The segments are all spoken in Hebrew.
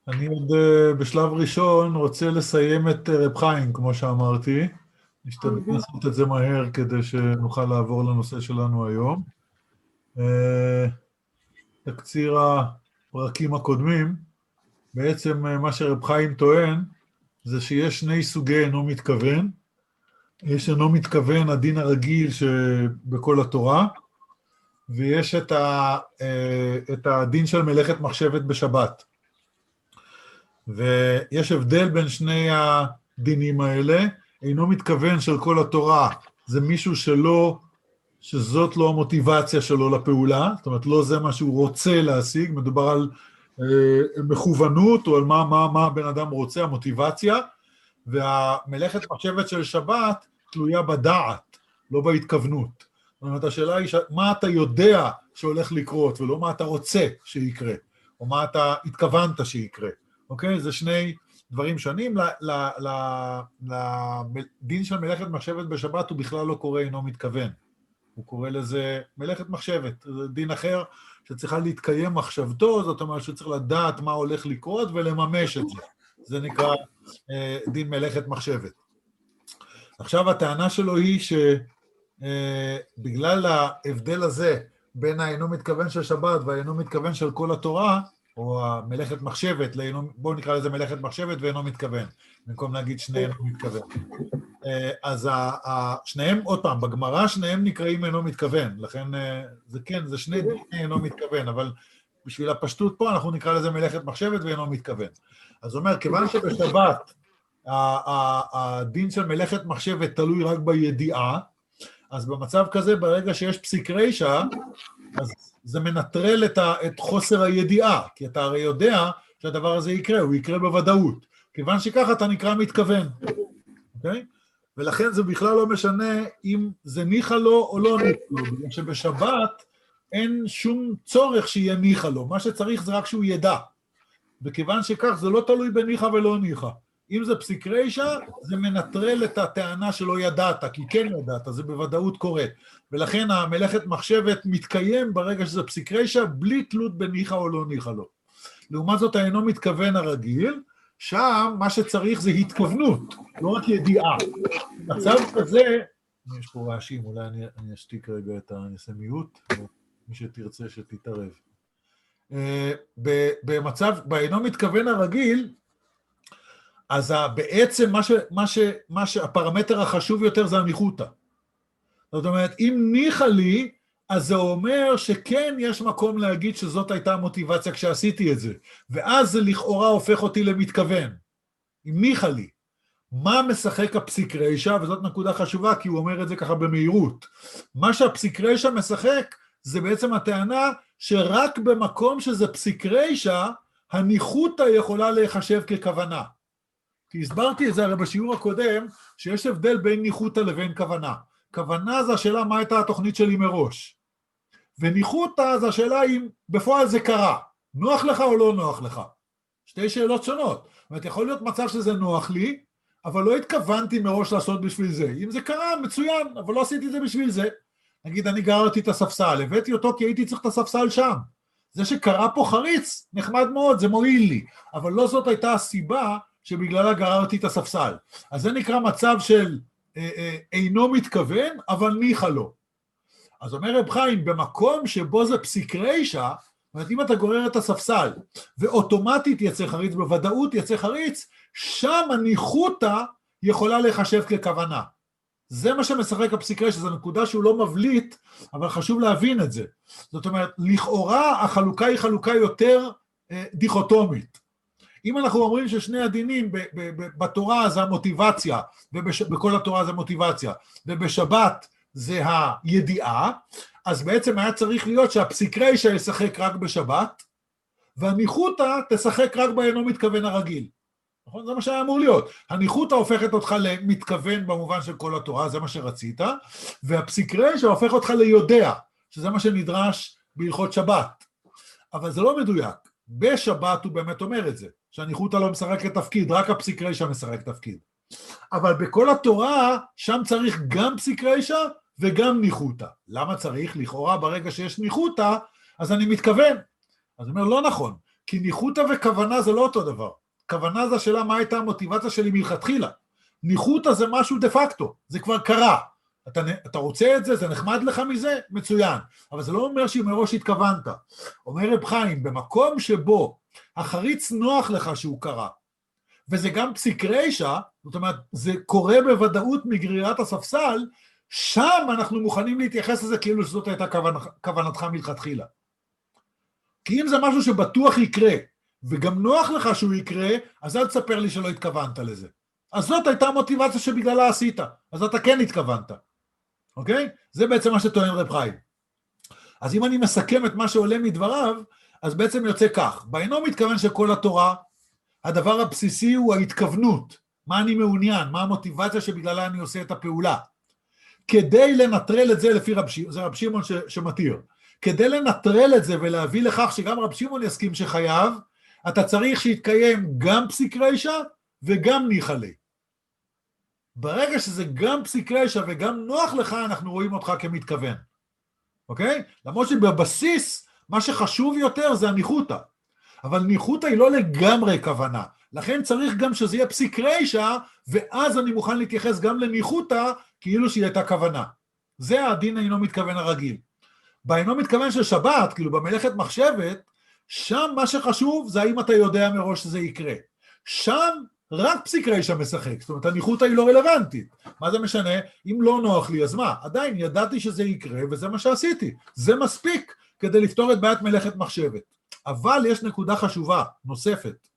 אני עוד בשלב ראשון רוצה לסיים את רב חיים, כמו שאמרתי. נשתדל לעשות את זה מהר כדי שנוכל לעבור לנושא שלנו היום. תקציר הפרקים הקודמים, בעצם מה שרב חיים טוען, זה שיש שני סוגי אינו מתכוון. יש אינו מתכוון הדין הרגיל שבכל התורה, ויש את הדין של מלאכת מחשבת בשבת. ויש הבדל בין שני הדינים האלה. אינו מתכוון של כל התורה, זה מישהו שזאת לא המוטיבציה שלו לפעולה, זאת אומרת, לא זה מה שהוא רוצה להשיג, מדובר על מכוונות, או על מה הבן אדם רוצה, המוטיבציה, והמלאכת מחשבת של שבת תלויה בדעת, לא בהתכוונות. זאת אומרת, השאלה היא, מה אתה יודע שהולך לקרות, ולא מה אתה רוצה שיקרה, או מה אתה התכוונת שיקרה. אוקיי? זה שני דברים שונים. לדין של מלאכת מחשבת בשבת הוא בכלל לא קורא אינו מתכוון. הוא קורא לזה מלאכת מחשבת. זה דין אחר שצריכה להתקיים מחשבתו, זאת אומרת שצריך לדעת מה הולך לקרות ולממש את זה. זה נקרא דין מלאכת מחשבת. עכשיו הטענה שלו היא שבגלל ההבדל הזה בין האינו מתכוון של שבת והאינו מתכוון של כל התורה, או המלאכת מחשבת, בואו נקרא לזה מלאכת מחשבת ואינו מתכוון, במקום להגיד שני אינו מתכוון. אז שניהם, עוד פעם, בגמרא שניהם נקראים אינו מתכוון, לכן זה כן, זה שני דיני אינו מתכוון, אבל בשביל הפשטות פה אנחנו נקרא לזה מלאכת מחשבת ואינו מתכוון. אז הוא אומר, כיוון שבשבת הדין של מלאכת מחשבת תלוי רק בידיעה, אז במצב כזה, ברגע שיש פסיק רישא, אז זה מנטרל את חוסר הידיעה, כי אתה הרי יודע שהדבר הזה יקרה, הוא יקרה בוודאות. כיוון שככה אתה נקרא מתכוון. אוקיי? ולכן זה בכלל לא משנה אם זה ניחא לו או לא ניחא לו, בגלל שבשבת אין שום צורך שיהיה ניחא לו, מה שצריך זה רק שהוא ידע. וכיוון שכך זה לא תלוי בניחא ולא ניחא. אם זה פסיק רישא, זה מנטרל את הטענה שלא ידעת, כי כן ידעת, זה בוודאות קורה. ולכן המלאכת מחשבת מתקיים ברגע שזה פסיק רישא, בלי תלות בניחא או לא ניחא לו. לעומת זאת, האינו מתכוון הרגיל, שם מה שצריך זה התכוונות, לא רק ידיעה. מצב כזה, יש פה רעשים, אולי אני אשתיק רגע אני אעשה מיוט, מי שתרצה שתתערב. באינו מתכוון הרגיל, אז בעצם מה שהפרמטר החשוב יותר זה הניחותא. זאת אומרת, אם ניחא לי, אז זה אומר שכן יש מקום להגיד שזאת הייתה המוטיבציה כשעשיתי את זה, ואז זה לכאורה הופך אותי למתכוון. אם ניחא לי, מה משחק הפסיק רישא, וזאת נקודה חשובה, כי הוא אומר את זה ככה במהירות. מה שהפסיק רישא משחק, זה בעצם הטענה שרק במקום שזה פסיק רישא, הניחותא יכולה להיחשב ככוונה. כי הסברתי את זה הרי בשיעור הקודם, שיש הבדל בין ניחותא לבין כוונה. כוונה זה השאלה מה הייתה התוכנית שלי מראש. וניחותא זה השאלה אם בפועל זה קרה. נוח לך או לא נוח לך? שתי שאלות שונות. זאת אומרת, יכול להיות מצב שזה נוח לי, אבל לא התכוונתי מראש לעשות בשביל זה. אם זה קרה, מצוין, אבל לא עשיתי את זה בשביל זה. נגיד, אני גררתי את הספסל, הבאתי אותו כי הייתי צריך את הספסל שם. זה שקרה פה חריץ, נחמד מאוד, זה מועיל לי. אבל לא זאת הייתה הסיבה שבגללה גררתי את הספסל. אז זה נקרא מצב של אינו מתכוון, אבל ניחא לו. אז אומר רב חיים, במקום שבו זה פסיק רישא, זאת אומרת, אם אתה גורר את הספסל, ואוטומטית יצא חריץ, בוודאות יצא חריץ, שם הניחותא יכולה להיחשב ככוונה. זה מה שמשחק הפסיק רישא, זו נקודה שהוא לא מבליט, אבל חשוב להבין את זה. זאת אומרת, לכאורה החלוקה היא חלוקה יותר דיכוטומית. אם אנחנו אומרים ששני הדינים בתורה זה המוטיבציה, ובכל התורה זה מוטיבציה, ובשבת זה הידיעה, אז בעצם היה צריך להיות שהפסיק רישא ישחק רק בשבת, והניחותא תשחק רק באינו מתכוון הרגיל. נכון? זה מה שהיה אמור להיות. הניחותא הופכת אותך למתכוון במובן של כל התורה, זה מה שרצית, והפסיק רישא הופך אותך ליודע, שזה מה שנדרש בהלכות שבת. אבל זה לא מדויק. בשבת הוא באמת אומר את זה, שהניחותא לא משחק תפקיד, רק הפסיק רישא משחק תפקיד. אבל בכל התורה, שם צריך גם פסיק רישא וגם ניחותא. למה צריך? לכאורה ברגע שיש ניחותא, אז אני מתכוון. אז הוא אומר, לא נכון. כי ניחותא וכוונה זה לא אותו דבר. כוונה זה השאלה מה הייתה המוטיבציה שלי מלכתחילה. ניחותא זה משהו דה פקטו, זה כבר קרה. אתה רוצה את זה, זה נחמד לך מזה, מצוין. אבל זה לא אומר שמראש התכוונת. אומר רב חיים, במקום שבו החריץ נוח לך שהוא קרה, וזה גם פסיק רישא, זאת אומרת, זה קורה בוודאות מגרירת הספסל, שם אנחנו מוכנים להתייחס לזה כאילו שזאת הייתה כוונתך מלכתחילה. כי אם זה משהו שבטוח יקרה, וגם נוח לך שהוא יקרה, אז אל תספר לי שלא התכוונת לזה. אז זאת הייתה המוטיבציה שבגללה עשית, אז אתה כן התכוונת. אוקיי? זה בעצם מה שטוען רב חיים. אז אם אני מסכם את מה שעולה מדבריו, אז בעצם יוצא כך, באינו מתכוון שכל התורה, הדבר הבסיסי הוא ההתכוונות, מה אני מעוניין, מה המוטיבציה שבגללה אני עושה את הפעולה. כדי לנטרל את זה לפי זה רב שמעון שמתיר, כדי לנטרל את זה ולהביא לכך שגם רב שמעון יסכים שחייב, אתה צריך שיתקיים גם פסיק רישא וגם ניחא ליה. ברגע שזה גם פסיק רישא וגם נוח לך, אנחנו רואים אותך כמתכוון. אוקיי? למרות שבבסיס, מה שחשוב יותר זה הניחותא. אבל ניחותא היא לא לגמרי כוונה. לכן צריך גם שזה יהיה פסיק רישא, ואז אני מוכן להתייחס גם לניחותא, כאילו שהיא הייתה כוונה. זה הדין אינו מתכוון הרגיל. באינו מתכוון של שבת, כאילו במלאכת מחשבת, שם מה שחשוב זה האם אתה יודע מראש שזה יקרה. שם רק פסיק רישא משחק, זאת אומרת, הניחותא היא לא רלוונטית. מה זה משנה? אם לא נוח לי, אז מה? עדיין ידעתי שזה יקרה, וזה מה שעשיתי. זה מספיק כדי לפתור את בעיית מלאכת מחשבת. אבל יש נקודה חשובה, נוספת.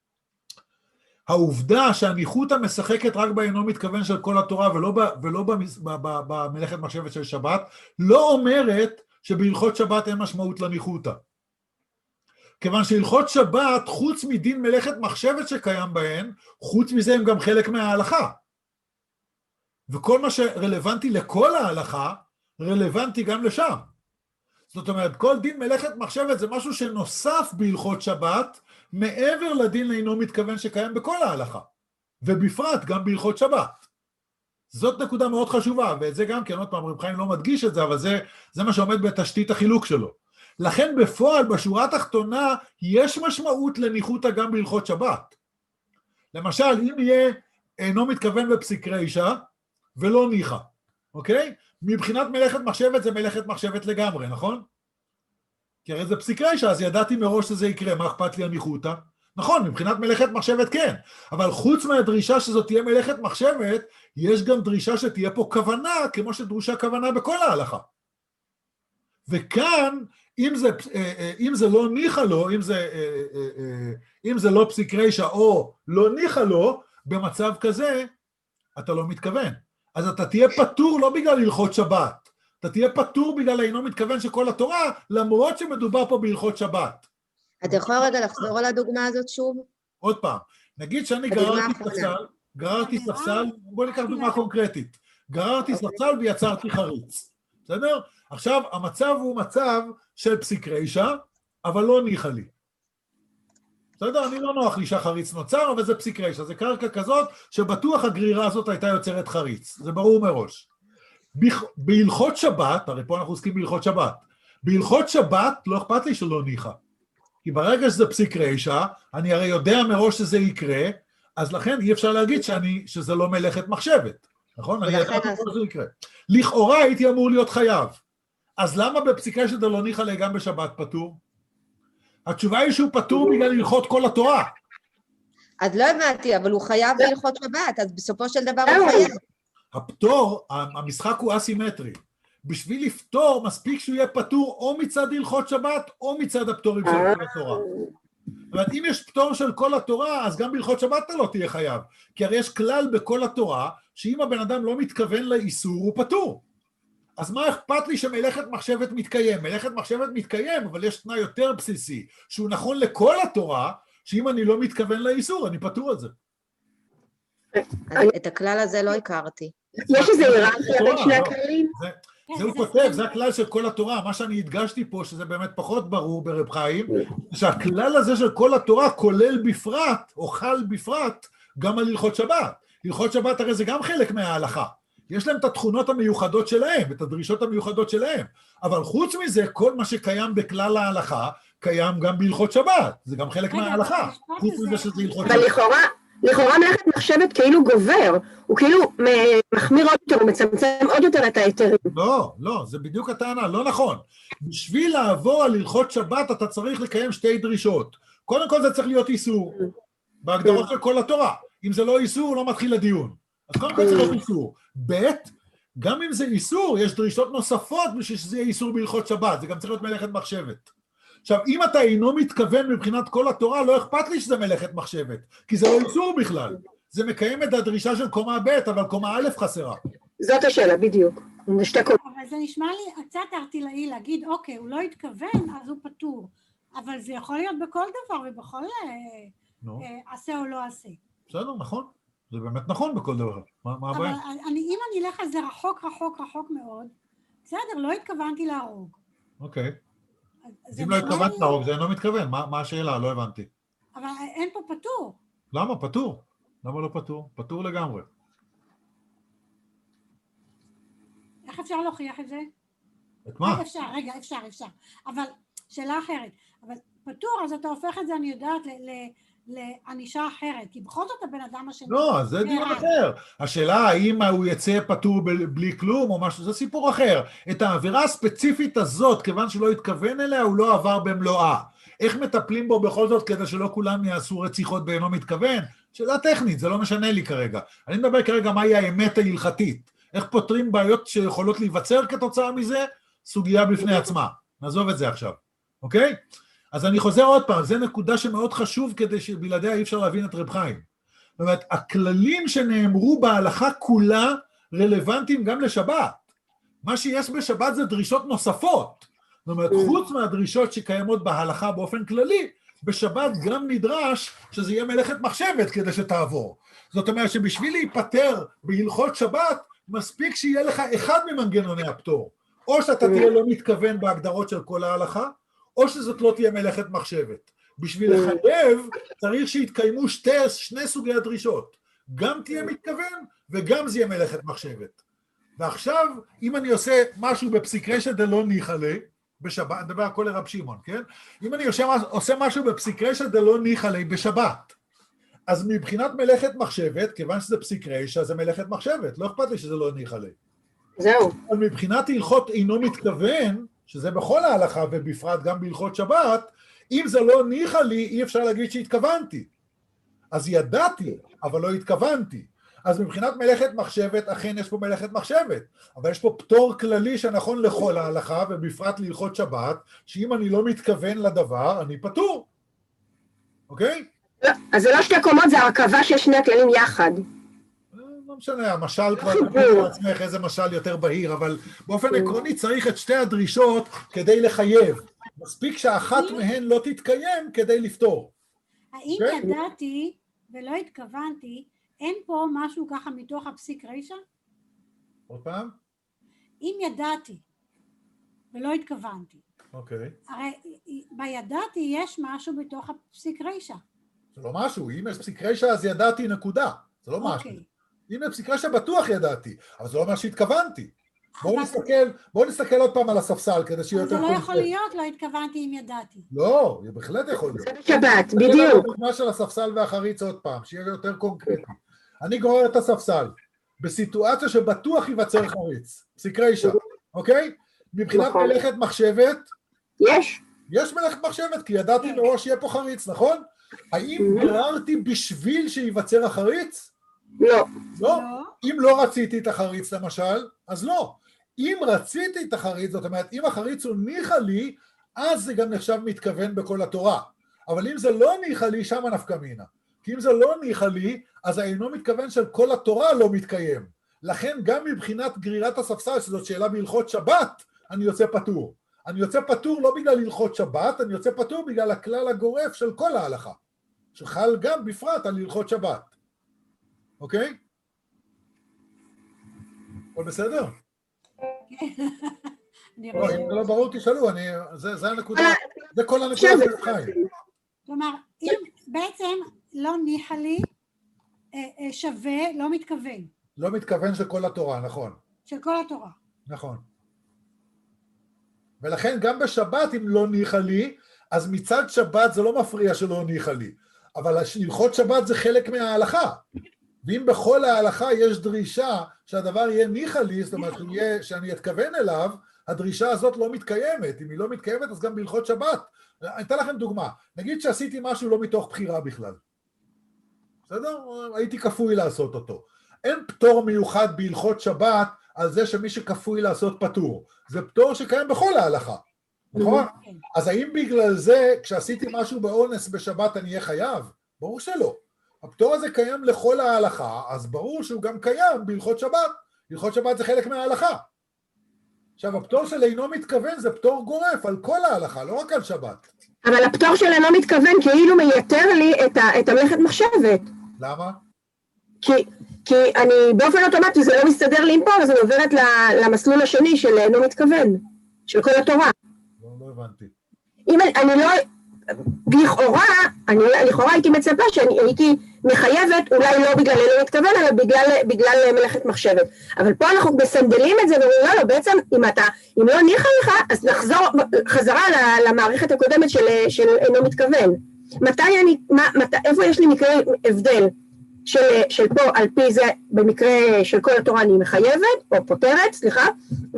העובדה שהניחותא משחקת רק באינו מתכוון של כל התורה, ולא במלאכת מחשבת של שבת, לא אומרת שבהלכות שבת אין משמעות לניחותא. כיוון שהלכות שבת, חוץ מדין מלאכת מחשבת שקיים בהן, חוץ מזה הם גם חלק מההלכה. וכל מה שרלוונטי לכל ההלכה, רלוונטי גם לשם. זאת אומרת, כל דין מלאכת מחשבת זה משהו שנוסף בהלכות שבת, מעבר לדין אינו מתכוון שקיים בכל ההלכה. ובפרט גם בהלכות שבת. זאת נקודה מאוד חשובה, ואת זה גם כן, עוד פעם, רב חיים לא מדגיש את זה, אבל זה מה שעומד בתשתית החילוק שלו. לכן בפועל, בשורה התחתונה, יש משמעות לניחותא גם בהלכות שבת. למשל, אם יהיה אינו מתכוון בפסיק רישא, ולא ניחא, אוקיי? מבחינת מלאכת מחשבת זה מלאכת מחשבת לגמרי, נכון? כי הרי זה פסיק רישא, אז ידעתי מראש שזה יקרה, מה אכפת לי הניחותא? נכון, מבחינת מלאכת מחשבת כן, אבל חוץ מהדרישה שזאת תהיה מלאכת מחשבת, יש גם דרישה שתהיה פה כוונה, כמו שדרושה כוונה בכל ההלכה. וכאן, אם זה לא ניחא לו, אם זה לא פסיק רישא או לא ניחא לו, במצב כזה, אתה לא מתכוון. אז אתה תהיה פטור לא בגלל הלכות שבת, אתה תהיה פטור בגלל אינו מתכוון שכל התורה, למרות שמדובר פה בהלכות שבת. אתה יכול רגע לחזור על הדוגמה הזאת שוב? עוד פעם, נגיד שאני גררתי ספסל, בוא ניקח דוגמה קונקרטית, גררתי ספסל ויצרתי חריץ, בסדר? עכשיו, המצב הוא מצב של פסיק רישא, אבל לא ניחא לי. בסדר? אני לא נוח לי שהחריץ נוצר, אבל זה פסיק רישא, זה קרקע כזאת שבטוח הגרירה הזאת הייתה יוצרת חריץ, זה ברור מראש. בהלכות שבת, הרי פה אנחנו עוסקים בהלכות שבת, בהלכות שבת לא אכפת לי שלא ניחא, כי ברגע שזה פסיק רישא, אני הרי יודע מראש שזה יקרה, אז לכן אי אפשר להגיד שזה לא מלאכת מחשבת, נכון? אני יודע מראש שזה יקרה. לכאורה הייתי אמור להיות חייב, אז למה בפסיק רישא זה לא ניחא לי גם בשבת פטור? התשובה היא שהוא פטור בגלל הלכות כל התורה. אז לא הבנתי, אבל הוא חייב בהלכות שבת, אז בסופו של דבר הוא חייב. הפטור, המשחק הוא אסימטרי. בשביל לפתור, מספיק שהוא יהיה פטור או מצד הלכות שבת, או מצד הפטורים של כל התורה. זאת אומרת, אם יש פטור של כל התורה, אז גם בהלכות שבת אתה לא תהיה חייב. כי הרי יש כלל בכל התורה, שאם הבן אדם לא מתכוון לאיסור, הוא פטור. אז מה אכפת לי שמלאכת מחשבת מתקיים? מלאכת מחשבת מתקיים, אבל יש תנאי יותר בסיסי, שהוא נכון לכל התורה, שאם אני לא מתכוון לאיסור, אני פטור את זה. את הכלל הזה לא הכרתי. יש איזה היררכיה בין שני הכללים? זה הוא כותב, זה הכלל של כל התורה, מה שאני הדגשתי פה, שזה באמת פחות ברור ברב חיים, שהכלל הזה של כל התורה כולל בפרט, או חל בפרט, גם על הלכות שבת. הלכות שבת הרי זה גם חלק מההלכה. יש להם את התכונות המיוחדות שלהם, את הדרישות המיוחדות שלהם, אבל חוץ מזה, כל מה שקיים בכלל ההלכה, קיים גם בהלכות שבת, זה גם חלק מההלכה, חוץ מזה שזה הלכות שבת. אבל לכאורה מלאכת מחשבת כאילו גובר, הוא כאילו מחמיר עוד יותר, הוא מצמצם עוד יותר את ההיתרים. לא, זה בדיוק הטענה, לא נכון. בשביל לעבור על הלכות שבת, אתה צריך לקיים שתי דרישות. קודם כל זה צריך להיות איסור, בהגדרות של כל התורה. אם זה לא איסור, לא מתחיל הדיון. אז קודם כל זה לא איסור. ב', גם אם זה איסור, יש דרישות נוספות בשביל שזה יהיה איסור בהלכות שבת, זה גם צריך להיות מלאכת מחשבת. עכשיו, אם אתה אינו מתכוון מבחינת כל התורה, לא אכפת לי שזה מלאכת מחשבת, כי זה לא איסור בכלל. זה מקיים את הדרישה של קומה ב', אבל קומה א' חסרה. זאת השאלה, בדיוק. אבל זה נשמע לי קצת ארטילאי להגיד, אוקיי, הוא לא התכוון, אז הוא פטור. אבל זה יכול להיות בכל דבר ובכל עשה או לא עשה. בסדר, נכון. זה באמת נכון בכל דבר. מה הבעיה? אבל אם אני אלך על זה רחוק מאוד, בסדר, לא התכוונתי להרוג. אוקיי. אז אם לא התכוונת להרוג, זה אינו מתכוון. מה השאלה? לא הבנתי. אבל אין פה פטור. למה? פטור. למה לא פטור? פטור לגמרי. איך אפשר להוכיח את זה? את מה? אפשר. אבל שאלה אחרת. אבל פטור, אז אתה הופך את זה, אני יודעת, לענישה אחרת, כי בכל זאת הבן אדם השני... לא, זה דיון אחר. השאלה האם הוא יצא פטור בלי כלום או משהו, זה סיפור אחר. את העבירה הספציפית הזאת, כיוון שלא התכוון אליה, הוא לא עבר במלואה. איך מטפלים בו בכל זאת כדי שלא כולם יעשו רציחות באינו מתכוון? שאלה טכנית, זה לא משנה לי כרגע. אני מדבר כרגע מהי האמת ההלכתית. איך פותרים בעיות שיכולות להיווצר כתוצאה מזה? סוגיה בפני עצמה. נעזוב את זה עכשיו, אוקיי? אז אני חוזר עוד פעם, זו נקודה שמאוד חשוב כדי שבלעדיה אי אפשר להבין את רב חיים. זאת אומרת, הכללים שנאמרו בהלכה כולה רלוונטיים גם לשבת. מה שיש בשבת זה דרישות נוספות. זאת אומרת, חוץ מהדרישות שקיימות בהלכה באופן כללי, בשבת גם נדרש שזה יהיה מלאכת מחשבת כדי שתעבור. זאת אומרת שבשביל להיפטר בהלכות שבת, מספיק שיהיה לך אחד ממנגנוני הפטור. או שאתה תהיה לא מתכוון בהגדרות של כל ההלכה, או שזאת לא תהיה מלאכת מחשבת. בשביל לחייב, צריך שיתקיימו שני סוגי הדרישות. גם תהיה מתכוון, וגם זה יהיה מלאכת מחשבת. ועכשיו, אם אני עושה משהו בפסיקרשא דלא ניחא ליה, בשבת, אני מדבר הכל לרב שמעון, כן? אם אני עושה משהו בפסיקרשא דלא ניחא ליה בשבת, אז מבחינת מלאכת מחשבת, כיוון שזה פסיקרשא, זה מלאכת מחשבת, לא אכפת לי שזה לא ניחא ליה. זהו. אבל מבחינת הלכות אינו מתכוון, שזה בכל ההלכה ובפרט גם בהלכות שבת, אם זה לא ניחא לי, אי אפשר להגיד שהתכוונתי. אז ידעתי, אבל לא התכוונתי. אז מבחינת מלאכת מחשבת, אכן יש פה מלאכת מחשבת, אבל יש פה פטור כללי שנכון לכל ההלכה, ובפרט להלכות שבת, שאם אני לא מתכוון לדבר, אני פטור. אוקיי? אז זה לא שתי קומות, זה הרכבה של שני הכללים יחד. לא משנה, המשל כבר תמיד לעצמך איזה משל יותר בהיר, אבל באופן עקרוני צריך את שתי הדרישות כדי לחייב. מספיק שאחת מהן לא תתקיים כדי לפתור. האם ידעתי ולא התכוונתי, אין פה משהו ככה מתוך הפסיק רישא? עוד פעם? אם ידעתי ולא התכוונתי. אוקיי. הרי בידעתי יש משהו בתוך הפסיק רישא. זה לא משהו, אם יש פסיק רישא אז ידעתי נקודה, זה לא משהו. אם יש פסיק רישא בטוח ידעתי, אבל זה לא אומר שהתכוונתי. בואו נסתכל עוד פעם על הספסל כדי שיהיה יותר... זה לא יכול להיות, לא התכוונתי אם ידעתי. לא, זה בהחלט יכול להיות. זה בשבת, בדיוק. מה של הספסל והחריץ עוד פעם, שיהיה יותר קונקרטי. אני גורר את הספסל, בסיטואציה שבטוח ייווצר חריץ, פסיק רישא, אוקיי? מבחינת מלאכת מחשבת, יש מלאכת מחשבת, כי ידעתי מראש שיהיה פה חריץ, נכון? האם גררתי בשביל שייווצר החריץ? לא. לא? אם לא רציתי את החריץ למשל, אז לא. אם רציתי את החריץ, זאת אומרת, אם החריץ הוא ניחא לי, אז זה גם נחשב מתכוון בכל התורה. אבל אם זה לא ניחא לי, שמה נפקא מינה. כי אם זה לא ניחא לי, אז האינו מתכוון של כל התורה לא מתקיים. לכן גם מבחינת גרירת הספסל, שזאת שאלה בהלכות שבת, אני יוצא פטור. אני יוצא פטור לא בגלל הלכות שבת, אני יוצא פטור בגלל הכלל הגורף של כל ההלכה, שחל גם בפרט על הלכות שבת. אוקיי? הכל בסדר? לא, אם זה לא ברור תשאלו, זה הנקודה, זה כל הנקודה של חיים. כלומר, אם בעצם לא ניחא לי שווה, לא מתכוון. לא מתכוון של כל התורה, נכון. של כל התורה. נכון. ולכן גם בשבת, אם לא ניחא לי, אז מצד שבת זה לא מפריע שלא ניחא לי. אבל הלכות שבת זה חלק מההלכה. ואם בכל ההלכה יש דרישה שהדבר יהיה ניחא לי, זאת אומרת שאני אתכוון אליו, הדרישה הזאת לא מתקיימת. אם היא לא מתקיימת, אז גם בהלכות שבת. אני אתן לכם דוגמה. נגיד שעשיתי משהו לא מתוך בחירה בכלל. בסדר? הייתי כפוי לעשות אותו. אין פטור מיוחד בהלכות שבת על זה שמי שכפוי לעשות פטור. זה פטור שקיים בכל ההלכה. נכון? אז האם בגלל זה, כשעשיתי משהו באונס בשבת אני אהיה חייב? ברור שלא. הפטור הזה קיים לכל ההלכה, אז ברור שהוא גם קיים בהלכות שבת. הלכות שבת זה חלק מההלכה. עכשיו, הפטור של אינו מתכוון זה פטור גורף על כל ההלכה, לא רק על שבת. אבל הפטור של אינו מתכוון כאילו מייתר לי את המלאכת מחשבת. למה? כי אני באופן אוטומטי, זה לא מסתדר לי עם פה, אז אני עוברת למסלול השני של אינו מתכוון, של כל התורה. לא הבנתי. אם אני לא, לכאורה הייתי מצפה שאני הייתי מחייבת, אולי לא בגלל אינו מתכוון, אלא בגלל מלאכת מחשבת. אבל פה אנחנו מסנדלים את זה, ואומרים, לא, בעצם אם לא ניחא לך, אז נחזור חזרה למערכת הקודמת של אינו מתכוון. איפה יש לי מקרה הבדל? של פה, על פי זה, במקרה של כל התורה אני מחייבת, או פותרת, סליחה,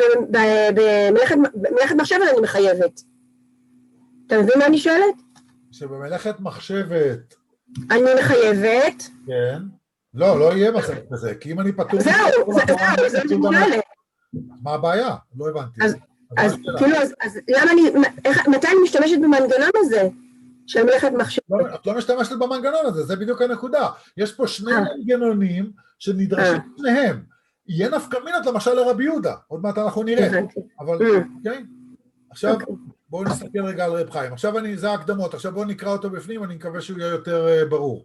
במלאכת מחשבת אני מחייבת. אתה מבין מה אני שואלת? שבמלאכת מחשבת... אני מחייבת. כן. לא יהיה מצב כזה, כי אם אני פטור... זהו, זה מתנהלת. מה הבעיה? לא הבנתי. אז כאילו, אז למה מתי אני משתמשת במנגנון הזה? של מלאכת מחשבת. את לא משתמשת במנגנון הזה, זה בדיוק הנקודה. יש פה שני מנגנונים שנדרשים שניהם. יהיה נפקא מינות למשל לרבי יהודה, עוד מעט אנחנו נראה. אבל, אוקיי? עכשיו, בואו נסתכל רגע על רב חיים. עכשיו זה ההקדמות, עכשיו בואו נקרא אותו בפנים, אני מקווה שהוא יהיה יותר ברור.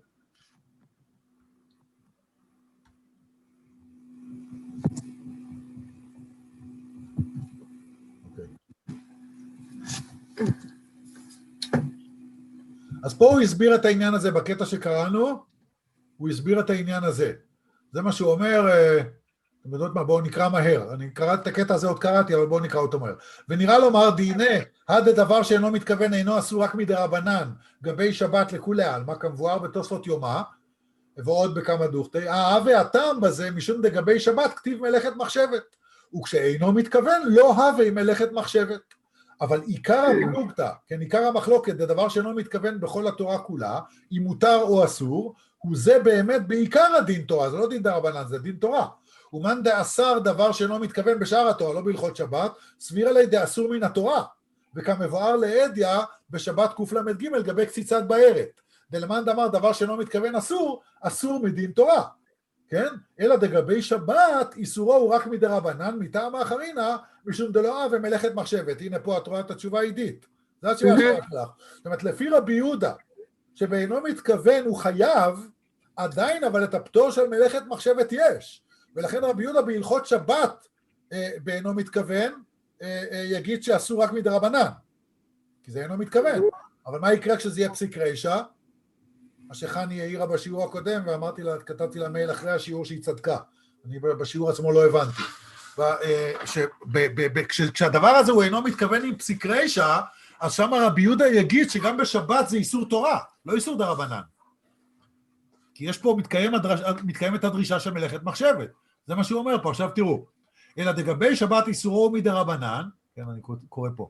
אז פה הוא הסביר את העניין הזה, בקטע שקראנו, הוא הסביר את העניין הזה. זה מה שהוא אומר, אתם יודעות מה, בואו נקרא מהר. אני קראתי את הקטע הזה, עוד קראתי, אבל בואו נקרא אותו מהר. ונראה לומר, דהנה, עד הדבר שאינו מתכוון, אינו אסור רק מדרבנן, גבי שבת לכולי עלמא, כמבואר בתוספות יומא, ועוד בכמה דוכתי, הווה הטעם בזה, משום דגבי שבת, כתיב מלאכת מחשבת. וכשאינו מתכוון, לא הווה עם מלאכת מחשבת. אבל עיקר הפלוגתא, כן, עיקר המחלוקת, זה דבר שאינו מתכוון בכל התורה כולה, אם מותר או אסור, הוא זה באמת בעיקר הדין תורה, זה לא דין דרבנן, זה דין תורה. ומאן דאסר דבר שאינו מתכוון בשאר התורה, לא בהלכות שבת, סביר עלי דאסור מן התורה, וכמבואר לעדיה בשבת קל"ג לגבי קציצת בערת. דלמאן דאמר דבר שאינו מתכוון אסור, אסור מדין תורה. כן? אלא דגבי שבת, איסורו הוא רק מדרבנן, מטעם האחרינה, משום דלא הווה מלאכת מחשבת. הנה פה את רואה את התשובה העידית. זו התשובה שלך. זאת אומרת, לפי רבי יהודה, שבאינו מתכוון הוא חייב, עדיין אבל את הפטור של מלאכת מחשבת יש. ולכן רבי יהודה בהלכות שבת באינו מתכוון, יגיד שאסור רק מדרבנן. כי זה אינו מתכוון. אבל מה יקרה כשזה יהיה פסיק רישא? מה שחני העירה בשיעור הקודם, ואמרתי לה, כתבתי לה מייל אחרי השיעור שהיא צדקה. אני בשיעור עצמו לא הבנתי. כשהדבר הזה הוא אינו מתכוון עם פסיק רישא, אז שם רבי יהודה יגיד שגם בשבת זה איסור תורה, לא איסור דרבנן. כי יש פה מתקיימת הדרישה של מלאכת מחשבת. זה מה שהוא אומר פה, עכשיו תראו. אלא דגבי שבת איסורו מדרבנן, כן, אני קורא פה.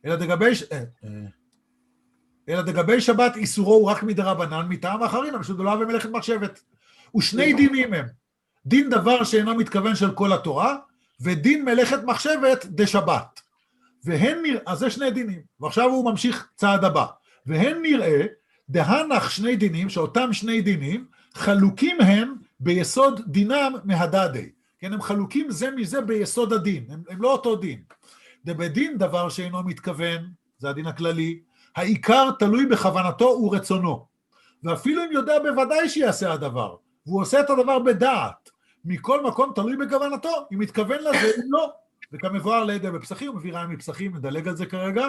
אלא דגבי שבת איסורו הוא רק מדרבנן, מטעם האחרים, אבל שדולא ומלאכת מחשבת. ושני דינים הם, דין דבר שאינו מתכוון של כל התורה, ודין מלאכת מחשבת דשבת. אז זה שני דינים, ועכשיו הוא ממשיך צעד הבא. והן נראה, דהנח שני דינים, שאותם שני דינים, חלוקים הם ביסוד דינם מהדדי. כן, הם חלוקים זה מזה ביסוד הדין, הם לא אותו דין. דבדין דבר שאינו מתכוון, זה הדין הכללי, העיקר תלוי בכוונתו ורצונו. ואפילו אם יודע בוודאי שיעשה הדבר, והוא עושה את הדבר בדעת, מכל מקום תלוי בכוונתו, אם מתכוון לזה, אם לא. וכמבואר לידע בפסחים, הוא מביא רעי מפסחים, נדלג על זה כרגע.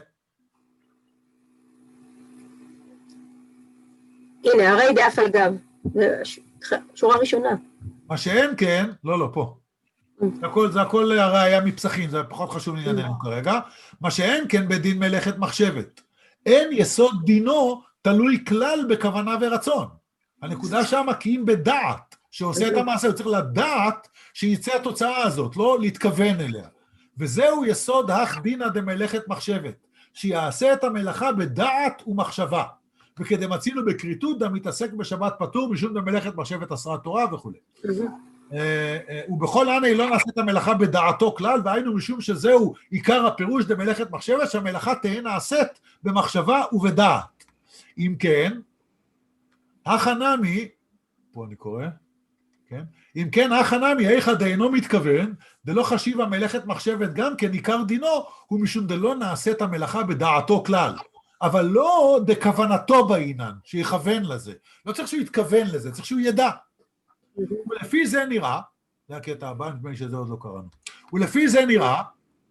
הנה, הרי דאף על גב. זה שורה ראשונה. מה שאין כן, לא, פה. זה הכל הראיה מפסחים, זה פחות חשוב לענייננו כרגע. מה שאין כן בדין מלאכת מחשבת. אין יסוד דינו תלוי כלל בכוונה ורצון. הנקודה שמה כי אם בדעת שעושה את המעשה, הוא צריך לדעת שיצא התוצאה הזאת, לא להתכוון אליה. וזהו יסוד אך דינא דמלאכת מחשבת, שיעשה את המלאכה בדעת ומחשבה. וכדי מצינו בכריתות המתעסק בשבת פטור, משום דמלאכת מחשבת אסרה תורה וכו'. ובכל עני לא נעשה את המלאכה בדעתו כלל, והיינו משום שזהו עיקר הפירוש דמלאכת מחשבת, שהמלאכה תהיה נעשית במחשבה ובדעת. אם כן, החנמי, פה אני קורא, כן? אם כן, החנמי, היכא דאינו מתכוון, דלא חשיבה מלאכת מחשבת גם כן, עיקר דינו, הוא משום דלא נעשה את המלאכה בדעתו כלל. אבל לא דכוונתו בעינן, שיכוון לזה. לא צריך שהוא יתכוון לזה, צריך שהוא ידע. ולפי זה נראה, זה הקטע הבא, נדמה לי שזה עוד לא קראנו, ולפי זה נראה,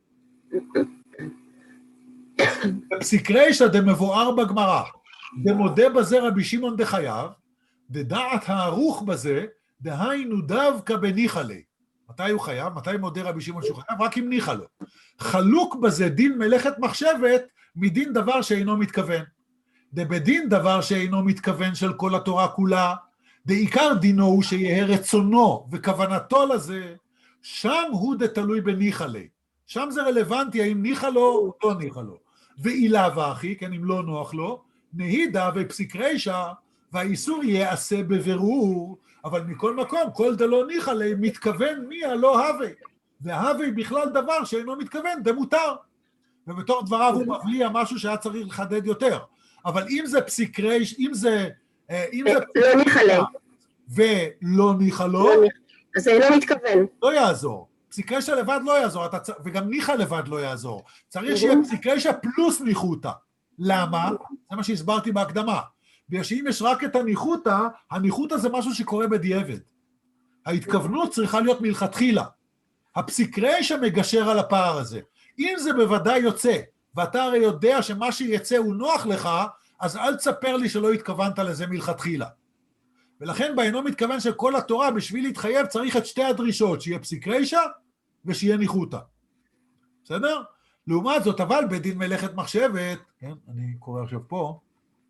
בפסיק רישא דמבואר בגמרא, דמודה בזה רבי שמעון דחייב, דדעת הערוך בזה, דהיינו דווקא בניחא ליה. מתי הוא חייב? מתי מודה רבי שמעון שהוא חייב? רק אם ניחא לו. חלוק בזה דין מלאכת מחשבת, מדין דבר שאינו מתכוון. דבדין דבר שאינו מתכוון של כל התורה כולה, דעיקר דינו הוא שיהיה רצונו וכוונתו לזה, שם הוא דתלוי בניחא ליה. שם זה רלוונטי, האם ניחא לו או לא ניחא לו. ואילה ואחי, כן, אם לא נוח לו, נהידה ופסיק רישא, והאיסור ייעשה בבירור, אבל מכל מקום, כל דלא ניחא ליה, מתכוון מי הלא הווה. והווה בכלל דבר שאינו מתכוון, דמותר. ובתור דבריו הוא מבליע משהו שהיה צריך לחדד יותר. אבל אם זה פסיק רישא, אם זה לא ניחא ליה. ולא ניחא לו, אז זה אינו מתכוון. לא יעזור. פסיק רישא לבד לא יעזור, וגם ניחא לבד לא יעזור. צריך שיהיה פסיק רישא פלוס ניחותא. למה? זה מה שהסברתי בהקדמה. בגלל שאם יש רק את הניחותא, הניחותא זה משהו שקורה בדיעבד. ההתכוונות צריכה להיות מלכתחילה. הפסיק רישא מגשר על הפער הזה. אם זה בוודאי יוצא, ואתה הרי יודע שמה שיצא הוא נוח לך, אז אל תספר לי שלא התכוונת לזה מלכתחילה. ולכן באינו מתכוון שכל התורה בשביל להתחייב צריך את שתי הדרישות, שיהיה פסיק רישא ושיהיה ניחותא. בסדר? לעומת זאת, אבל בדין מלאכת מחשבת, כן, אני קורא עכשיו פה,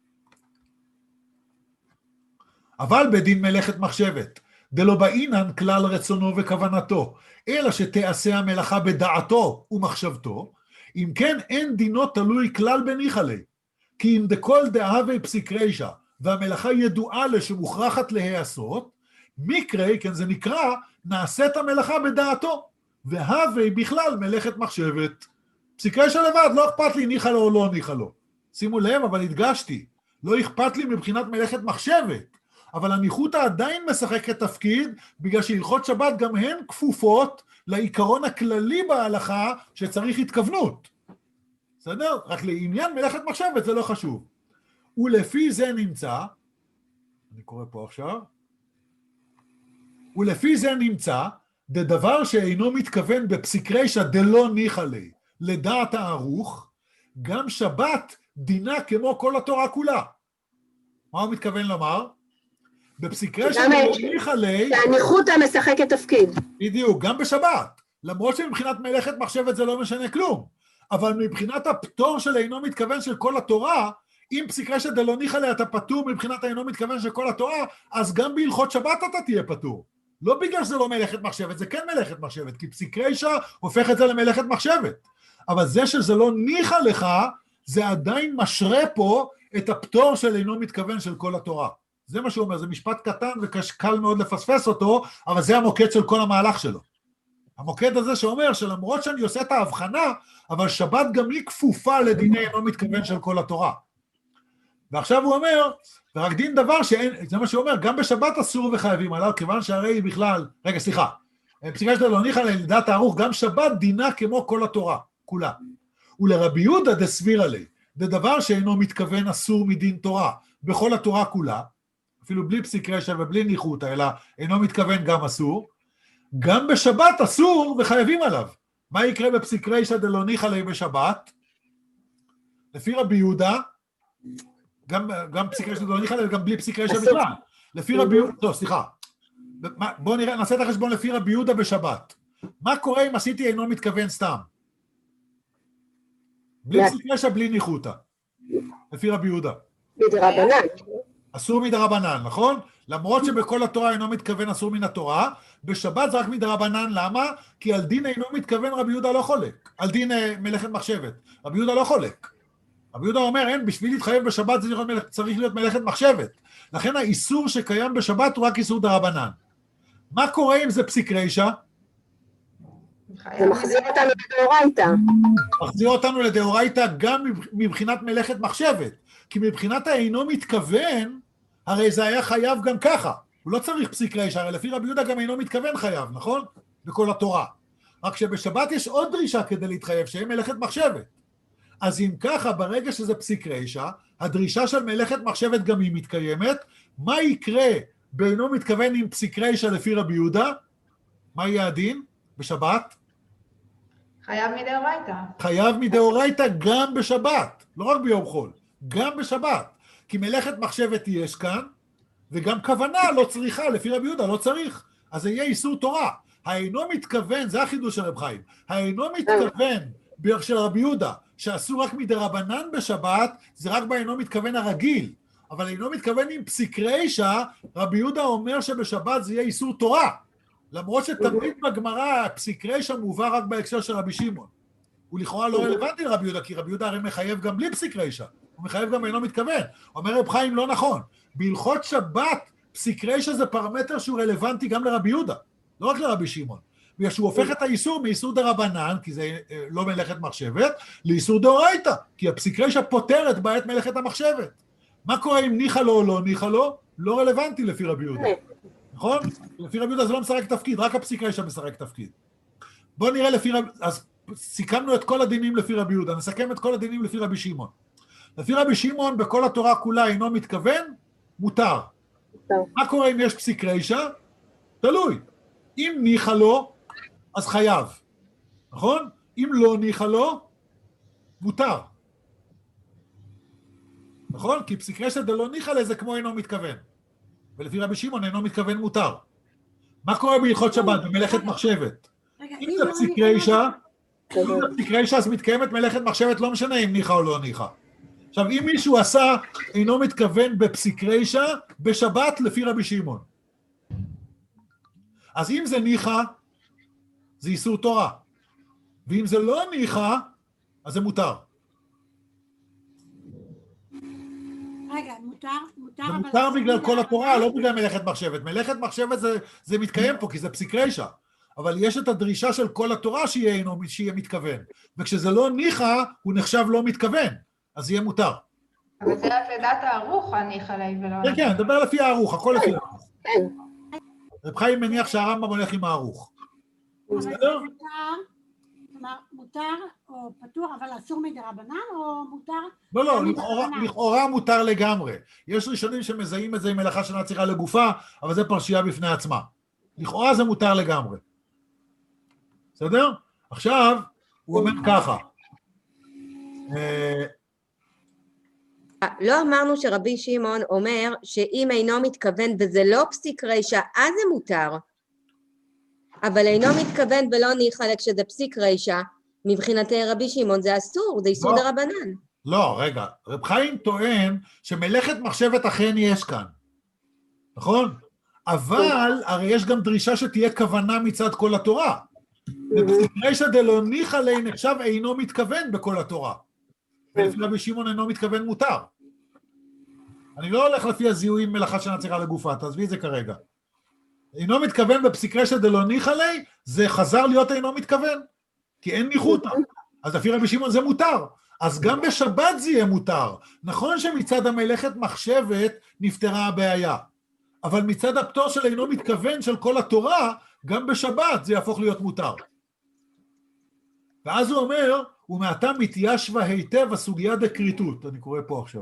אבל בדין מלאכת מחשבת, דלא באינן כלל רצונו וכוונתו, אלא שתעשה המלאכה בדעתו ומחשבתו, אם כן אין דינו תלוי כלל בניחא ליה, כי אם דכל דהווה פסיק רישא, והמלאכה ידועה לשמוכרחת להיעשות, מקרי, כן זה נקרא, נעשית המלאכה בדעתו, והווה בכלל מלאכת מחשבת. פסיק רישא לבד, לא אכפת לי ניחא לו או לא ניחא לו. שימו לב, אבל הדגשתי, לא אכפת לי מבחינת מלאכת מחשבת, אבל הניחותא עדיין משחקת תפקיד, בגלל שהלכות שבת גם הן כפופות לעיקרון הכללי בהלכה שצריך התכוונות. בסדר? רק לעניין מלאכת מחשבת זה לא חשוב. ולפי זה נמצא, אני קורא פה עכשיו, ולפי זה נמצא, דדבר שאינו מתכוון בפסיק רישא דלא ניחא ליה, לדעת הערוך, גם שבת דינה כמו כל התורה כולה. מה הוא מתכוון לומר? בפסיק רישא דלא ניחא ליה, שהניחותא משחקת תפקיד. בדיוק, גם בשבת. למרות שמבחינת מלאכת מחשבת זה לא משנה כלום. אבל מבחינת הפטור של אינו מתכוון של כל התורה, אם פסיק רישא דלא ניחא ליה אתה פטור מבחינת אינו מתכוון של כל התורה, אז גם בהלכות שבת אתה תהיה פטור. לא בגלל שזה לא מלאכת מחשבת, זה כן מלאכת מחשבת, כי פסיק רישא הופך את זה למלאכת מחשבת. אבל זה שזה לא ניחא לך, זה עדיין משרה פה את הפטור של אינו מתכוון של כל התורה. זה מה שהוא אומר, זה משפט קטן וקל מאוד לפספס אותו, אבל זה המוקד של כל המהלך שלו. המוקד הזה שאומר שלמרות שאני עושה את ההבחנה, אבל שבת גם היא כפופה לדיני אינו מתכוון של כל התורה. ועכשיו הוא אומר, ורק דין דבר שאין, זה מה שהוא אומר, גם בשבת אסור וחייבים עליו, כיוון שהרי היא בכלל, רגע סליחה, פסיקה שלא ניחא ליה לדעת הערוך, גם שבת דינה כמו כל התורה, כולה. ולרבי יהודה דסבירא ליה, דדבר שאינו מתכוון אסור מדין תורה, בכל התורה כולה, אפילו בלי פסיק רישא ובלי ניחותא, אלא אינו מתכוון גם אסור, גם בשבת אסור וחייבים עליו. מה יקרה בפסיק רישא דלא ניחא ליה בשבת? לפי רבי יהודה, גם פסיק רישא דלא ניחא ליה, גם בלי פסיק רישא בכלל. לפי רבי יהודה, טוב, סליחה. בואו נראה, נעשה את החשבון לפי רבי יהודה בשבת. מה קורה אם עשיתי אינו מתכוון סתם? בלי פסיקה, בלי ניחותא. לפי רבי יהודה. מדרבנן. אסור מדרבנן, נכון? למרות שבכל התורה אינו מתכוון אסור מן התורה, בשבת זה רק מדרבנן, למה? כי על דין אינו מתכוון רבי יהודה לא חולק. על דין מלאכת מחשבת. רבי יהודה לא חולק. רבי יהודה אומר, אין, בשביל להתחייב בשבת זה צריך להיות מלאכת מחשבת. לכן האיסור שקיים בשבת הוא רק איסור דרבנן. מה קורה אם זה פסיק רישא? זה מחזיר אותנו לדאורייתא. מחזיר אותנו לדאורייתא גם מבחינת מלאכת מחשבת. כי מבחינת האינו מתכוון, הרי זה היה חייב גם ככה. הוא לא צריך פסיק רישא, הרי לפי רבי יהודה גם אינו מתכוון חייב, נכון? בכל התורה. רק שבשבת יש עוד דרישה כדי להתחייב, שהיא מלאכת מחשבת. אז אם ככה, ברגע שזה פסיק רישא, הדרישה של מלאכת מחשבת גם היא מתקיימת, מה יקרה באינו מתכוון עם פסיק רישא לפי רבי יהודה? מה יהיה הדין בשבת? חייב מדאורייתא. חייב מדאורייתא גם בשבת, לא רק ביום חול, גם בשבת. כי מלאכת מחשבת יש כאן, וגם כוונה לא צריכה, לפי רבי יהודה לא צריך. אז זה יהיה איסור תורה. האינו מתכוון, זה החידוש של רב חיים, האינו מתכוון של רבי יהודה, שאסור רק מדרבנן בשבת, זה רק באינו מתכוון הרגיל. אבל אינו מתכוון עם פסיק רישא, רבי יהודה אומר שבשבת זה יהיה איסור תורה. למרות שתמיד בגמרא פסיק רישא מובא רק בהקשר של רבי שמעון. הוא לכאורה לא רלוונטי לרבי יהודה, כי רבי יהודה הרי מחייב גם בלי פסיק רישא. הוא מחייב גם אינו מתכוון. אומר רב חיים לא נכון. בהלכות שבת פסיק רישא זה פרמטר שהוא רלוונטי גם לרבי יהודה, לא רק לרבי שמעון. בגלל שהוא הופך את האיסור מאיסור דרבנן, כי זה לא מלאכת מחשבת, לאיסור דאורייתא, כי הפסיק רישא פותר את בעיית מלאכת המחשבת. מה קורה אם ניחא לו או לא ניחא לו? לא רלוונטי לפי רבי יהודה. נכון? לפי רבי יהודה זה לא משחק תפקיד, רק הפסיק רישא משחק תפקיד. בואו נראה לפי רבי... אז סיכמנו את כל הדינים לפי רבי יהודה, נסכם את כל הדינים לפי רבי שמעון. לפי רבי שמעון בכל התורה כולה אינו מתכוון, מותר. מה קורה אם יש פסיק רישא? תלוי. אם ניחא לו, אז חייב. נכון? אם לא ניחא לו, מותר. נכון? כי פסיק רישא דלא ניחא לזה כמו אינו מתכוון. ולפי רבי שמעון אינו מתכוון מותר. מה קורה בהלכות שבת? במלאכת מחשבת. אם זה פסיק רישא, אז מתקיימת מלאכת מחשבת, לא משנה אם ניחא או לא ניחא. עכשיו, אם מישהו עשה אינו מתכוון בפסיק רישא, בשבת לפי רבי שמעון. אז אם זה ניחא, זה איסור תורה. ואם זה לא ניחא, אז זה מותר. רגע, מותר זה מותר בגלל כל התורה, לא בגלל מלאכת מחשבת. מלאכת מחשבת זה מתקיים פה, כי זה פסיק רישא. אבל יש את הדרישה של כל התורה שיהיה מתכוון. וכשזה לא ניחא, הוא נחשב לא מתכוון. אז יהיה מותר. אבל זה רק לדעת הערוך, הניחא לי ולא... כן, כן, נדבר לפי הערוך, הכל לפי הערוך. רב חיים מניח שהרמב"ם הולך עם הערוך. בסדר? מותר או פתוח, אבל אסור מדרבנן או מותר? לא, לכאורה מותר לגמרי. יש ראשונים שמזהים את זה עם מלאכה שאינה צריכה לגופה, אבל זה פרשייה בפני עצמה. לכאורה זה מותר לגמרי. בסדר? עכשיו, הוא אומר ככה. לא אמרנו שרבי שמעון אומר שאם אינו מתכוון וזה לא פסיק רישא, אז זה מותר. אבל אינו מתכוון ולא ניחא כשזה פסיק רישא, מבחינת רבי שמעון זה אסור, זה איסור דרבנן. לא, רגע, רב חיים טוען שמלאכת מחשבת אכן יש כאן, נכון? אבל הרי יש גם דרישה שתהיה כוונה מצד כל התורה. בפסיק רישא דלא ניחא ליה נחשב אינו מתכוון בכל התורה. ולפי רבי שמעון אינו מתכוון מותר. אני לא הולך לפי הזיהויים מלאכה שאינה צריכה לגופה, תעזבי את זה כרגע. אינו מתכוון בפסיק רישא דלא ניחא ליה, זה חזר להיות אינו מתכוון, כי אין ניחותא. אז לפי רבי שמעון זה מותר. אז גם בשבת זה יהיה מותר. נכון שמצד המלאכת מחשבת נפתרה הבעיה, אבל מצד הפטור של אינו מתכוון של כל התורה, גם בשבת זה יהפוך להיות מותר. ואז הוא אומר, ומעתה מתיישבה היטב הסוגיה דקריטות. אני קורא פה עכשיו.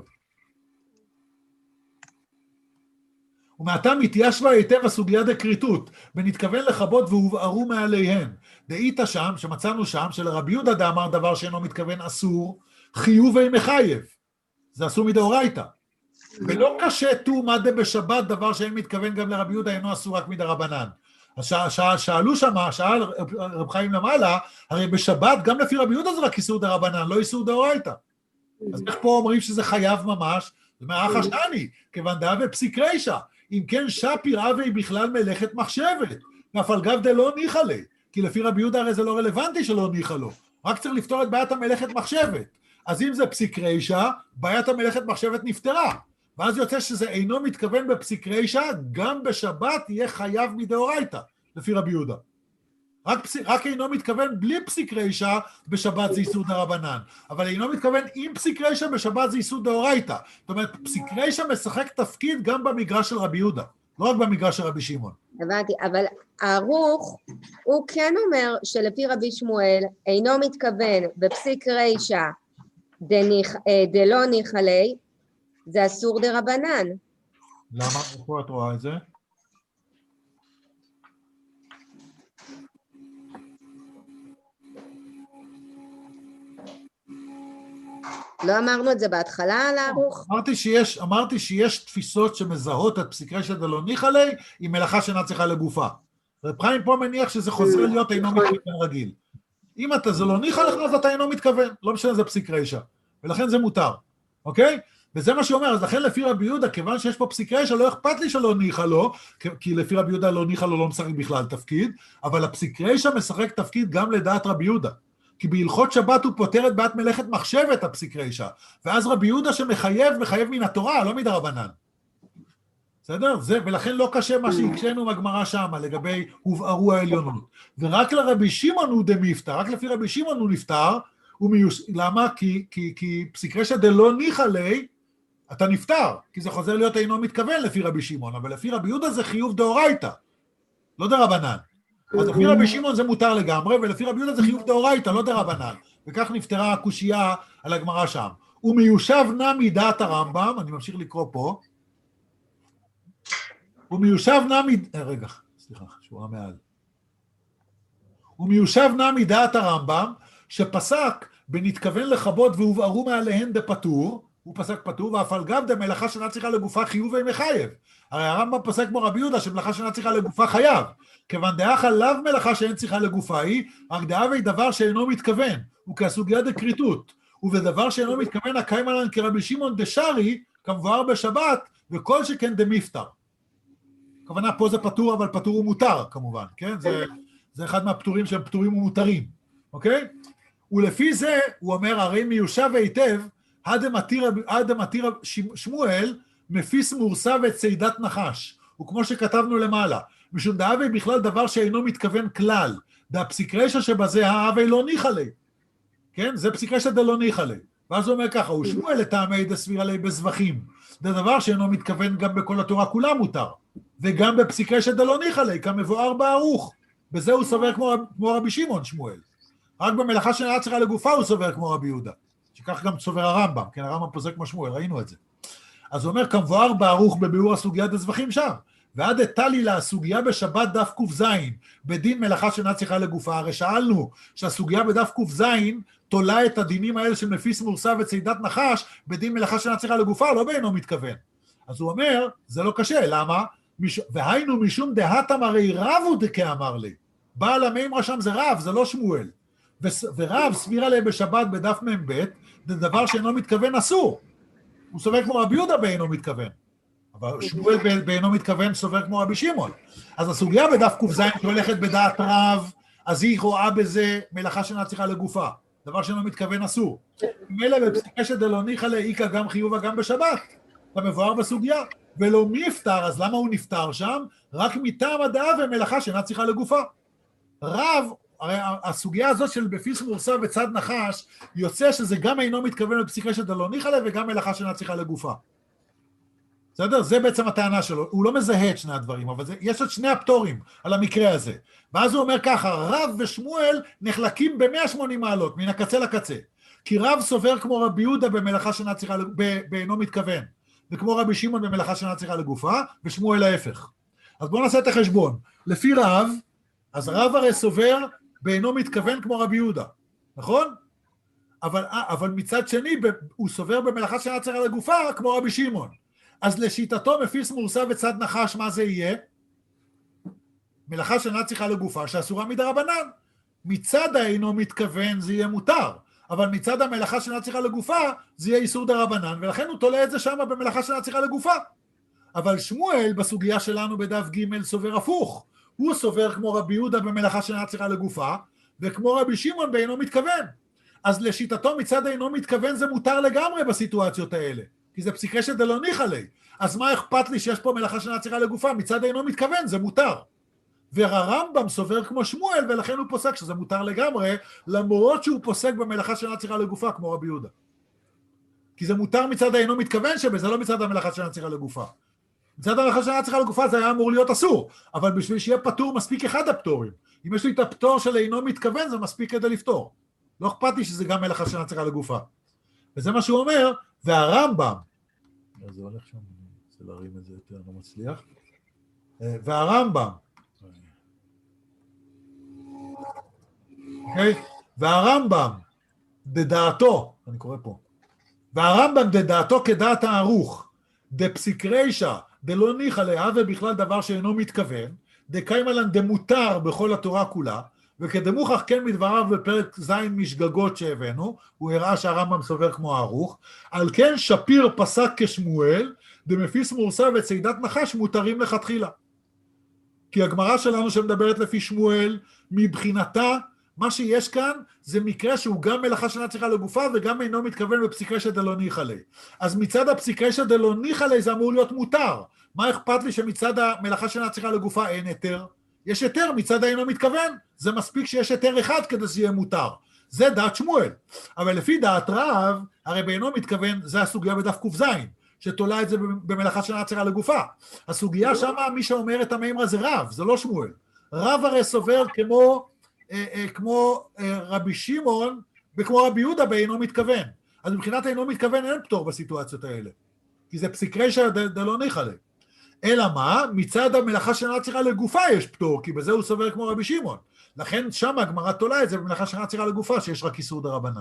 ומעתה מתיישבה היטב הסוגיה דקריטות, ונתכוון לכבות והובערו מעליהן. דאית שם, שמצאנו שם, שלרבי יהודה דאמר דבר שאינו מתכוון אסור, חיוב ומחייב. זה אסור מדאורייתא. ולא קשה תאומה בשבת, דבר שאין מתכוון גם לרבי יהודה, אינו אסור רק מדרבנן. אז שאלו שמה, שאל רב חיים למעלה, הרי בשבת גם לפי רבי יהודה זה רק איסור דרבנן, לא איסור דאורייתא. אז איך פה אומרים שזה חייב ממש? זה אומר, אחא שני, כיוון דהווה פסיק רישא, אם כן שפיר הווי בכלל מלאכת מחשבת, ואף על גב דלא ניחא ליה, כי לפי רבי יהודה הרי זה לא רלוונטי שלא ניחא לו, רק צריך לפתור את בעיית המלאכת מחשבת. אז אם זה פסיק רישא, בעיית המלאכת מחשבת נפתרה, ואז יוצא שזה אינו מתכוון בפסיק רישא, גם בשבת יהיה חייב מדאורייתא, לפי רבי יהודה. רק אינו מתכוון בלי פסיק רישא, בשבת זה איסור דרבנן, אבל אינו מתכוון עם פסיק רישא, בשבת זה איסור דאורייתא. זאת אומרת, פסיק רישא משחק תפקיד גם במגרש של רבי יהודה, לא רק במגרש של רבי שמעון. הבנתי, אבל הערוך, הוא כן אומר שלפי רבי שמואל, אינו מתכוון בפסיק רישא, דלא ניחא ליה, זה אסור דרבנן. למה? איפה את רואה את זה? לא אמרנו את זה בהתחלה על הערוך? אמרתי שיש תפיסות שמזהות את פסיק רישא דלא ניחא ליה, עם מלאכה שאינה צריכה לגופה. רב חיים פה מניח שזה חוזר להיות אינו מתכוון רגיל. אם זה לא ניחא לך, אז אתה אינו מתכוון, לא משנה זה פסיק רישא, ולכן זה מותר, אוקיי? וזה מה שאומר, אז לכן לפי רבי יהודה, כיוון שיש פה פסיק רישא, לא אכפת לי שלא ניחא לו, כי לפי רבי יהודה לא ניחא לו, לא משחק בכלל תפקיד, אבל הפסיק רישא משחק תפקיד גם לדעת רבי יהודה. כי בהלכות שבת הוא פותר את בעיית מלאכת מחשבת הפסיק רישא, ואז רבי יהודה שמחייב מן התורה, לא מדרבנן. בסדר? ולכן לא קשה מה שהקשינו מהגמרא שמה, לגבי הובערו העליונות. ורק לרבי שמעון הוא דמיפתר, רק לפי רבי שמעון הוא נפטר, למה? כי פסיק רישא דלא ניחא ליה, אתה נפטר, כי זה חוזר להיות אינו מתכוון לפי רבי שמעון, אבל לפי רבי יהודה זה חיוב דאורייתא, לא דרבנן. אז לפי רבי שמעון זה מותר לגמרי, ולפי רבי יהודה זה חיוב דאורייתא, לא דרבנן. וכך נפתרה הקושייה על הגמרא שם. ומיושב נא מדעת הרמב"ם, אני ממשיך לקרוא פה, ומיושב נא מדעת הרמב"ם, שפסק בנתכוון לכבות והובערו מעליהן דפטור, הוא פסק פטור, ואף על גב דמלאכה שאינה צריכה לגופה חיוב ומחייב. הרי הרמב"ם פסק כמו רבי יהודה שמלאכה שאינה צריכה לגופה חייב. כיוון דאך עליו מלאכה שאין צריכה לגופה היא, רק דהווה דבר שאינו מתכוון, וכסוגיה דקריטות. ובדבר שאינו מתכוון הקיים עליהן כרבי שמעון דשארי, כמבואר בשבת, וכל שכן דמיפתר. הכוונה פה זה פטור, אבל פטור הוא מותר כמובן, כן? זה אחד מהפטורים שהם פטורים ומותרים, אוקיי? ולפי זה הוא אומר, הרי מיושב היטב, עד המתיר שמואל מפיס מורסה וצידת נחש, וכמו שכתבנו למעלה, משום דהווה בכלל דבר שאינו מתכוון כלל, והפסיק רישא שבזה ההווה לא ניחא ליה, כן? זה פסיק רישא דלא ניחא ליה. ואז הוא אומר ככה, הוא שמואל לטעמי דסבירא ליה בזבחים, זה דבר שאינו מתכוון גם בכל התורה כולה מותר, וגם בפסיק רישא דלא ניחא ליה, כמבואר בערוך, בזה הוא סובר כמו רבי שמעון שמואל, רק במלאכה שאינה צריכה לגופה הוא סובר כמו רבי יהודה. שכך גם סובר הרמב"ם, כן, הרמב"ם פוסק כמו שמואל, ראינו את זה. אז הוא אומר, כמבואר בערוך בביאור הסוגיית הזבחים שם, ועד הטלי לה הסוגיה בשבת דף ק"ז, בדין מלאכה שאינה צריכה לגופה, הרי שאלנו שהסוגיה בדף ק"ז תולה את הדינים האלה של מפיס מורסה וצידת נחש, בדין מלאכה שאינה צריכה לגופה, לא באינו מתכוון. אז הוא אומר, זה לא קשה, למה? והיינו משום דהתם הרי רב הוא דכאמר לי, בעל המימרא שם זה רב, זה לא שמואל. ורב סבירא ליה בשבת בדף מ"ב, זה דבר שאינו מתכוון אסור. הוא סובר כמו רבי יהודה באינו מתכוון. אבל שמואל באינו מתכוון סובר כמו רבי שמעון. אז הסוגיה בדף ק"ז שהולכת בדעת רב, אז היא רואה בזה מלאכה שאינה צריכה לגופה. דבר שאינו מתכוון אסור. מילא בפסיק רישא דלא ניחא ליה איכא גם חיובה גם בשבת. אתה מבואר בסוגיה. ולא מי יפטר, אז למה הוא נפטר שם? רק מטעם הדהווה מלאכה שאינה צריכה לגופה. רב, הרי הסוגיה הזאת של בפיס מורסה וצד נחש, יוצא שזה גם אינו מתכוון לפסיק רישא דלא ניחא ליה וגם מלאכה שאינה צריכה לגופה. בסדר? זה בעצם הטענה שלו. הוא לא מזהה את שני הדברים, אבל יש את שני הפטורים על המקרה הזה. ואז הוא אומר ככה, רב ושמואל נחלקים ב-180 מעלות, מן הקצה לקצה. כי רב סובר כמו רבי יהודה במלאכה שאינה צריכה, באינו מתכוון, וכמו רבי שמעון במלאכה שאינה צריכה לגופה, ושמואל ההפך. אז בואו נעשה את החשבון. לפי רב, אז רב הרי סובר באינו מתכוון כמו רבי יהודה, נכון? אבל מצד שני, הוא סובר במלאכה שאינה צריכה לגופה כמו רבי שמעון. אז לשיטתו מפיס מורסה וצד נחש, מה זה יהיה? מלאכה שאינה צריכה לגופה, שאסורה מדרבנן. מצד האינו מתכוון זה יהיה מותר, אבל מצד המלאכה שאינה צריכה לגופה זה יהיה איסור דרבנן, ולכן הוא תולה את זה שם במלאכה שאינה צריכה לגופה. אבל שמואל בסוגיה שלנו בדף ג' סובר הפוך, הוא סובר כמו רבי יהודה במלאכה שאינה צריכה לגופה, וכמו רבי שמעון באינו מתכוון. אז לשיטתו מצד האינו מתכוון זה מותר לגמרי בסיטואציות האלה, כי זה פסיקה שדלא ניחא ליה. אז מה אכפת לי שיש פה מלאכה שאינה צריכה לגופה? מצד האינו מתכוון זה מותר. והרמב"ם סובר כמו שמואל, ולכן הוא פוסק שזה מותר לגמרי, למרות שהוא פוסק במלאכה שאינה צריכה לגופה כמו רבי יהודה. כי זה מותר מצד האינו מתכוון שבזה, לא מצד המלאכה שאינה צריכה לגופה. מצד המלאכה שאינה צריכה לגופה זה היה אמור להיות אסור, אבל בשביל שיהיה פטור מספיק אחד הפטורים. אם יש לי את הפטור של אינו מתכוון זה מספיק כדי לפתור. לא אכפת לי שזה גם מלאכה שאינה צריכה לגופה. וזה מה שהוא אומר, והרמב"ם, זה הולך שם, זה להרים את זה יותר, לא מצליח. והרמב"ם, והרמב"ם דדעתו, אני קורא פה, והרמב"ם דדעתו כדעת הערוך, דפסיק רישא, דלא ניחא ליה, ובכלל דבר שאינו מתכוון, דקיימא לן דמותר בכל התורה כולה, וכדמוכח כן מדבריו בפרק ז' משגגות שהבאנו, הוא הראה שהרמב"ם סובר כמו הערוך, על כן שפיר פסק כשמואל, דמפיס מורסה וצידת נחש מותרים לכתחילה. כי הגמרא שלנו שמדברת לפי שמואל, מבחינתה, מה שיש כאן זה מקרה שהוא גם מלאכה שאינה צריכה לגופה וגם אינו מתכוון בפסיקה שדלא ניחא ליה. אז מצד הפסיקה שדלא ניחא ליה זה אמור להיות מותר. מה אכפת לי שמצד המלאכה שאינה צריכה לגופה אין היתר? יש היתר מצד האינו מתכוון. זה מספיק שיש היתר אחד כדי שיהיה מותר. זה דעת שמואל. אבל לפי דעת רב, הרי באינו מתכוון, זה הסוגיה בדף ק"ז, שתולה את זה במלאכה שאינה צריכה לגופה. הסוגיה שמה מי שאומר את המימרה זה רב, זה לא שמואל. רב הרי סובר כמו רבי שמעון וכמו רבי יהודה באינו מתכוון. אז מבחינת אינו מתכוון אין פטור בסיטואציות האלה, כי זה פסיק רישא דלא ניחא ליה. אלא מה? מצד המלאכה שאינה צריכה לגופה יש פטור, כי בזה הוא סובר כמו רבי שמעון. לכן שם הגמרא תולה את זה במלאכה שאינה צריכה לגופה, שיש רק איסור דרבנן.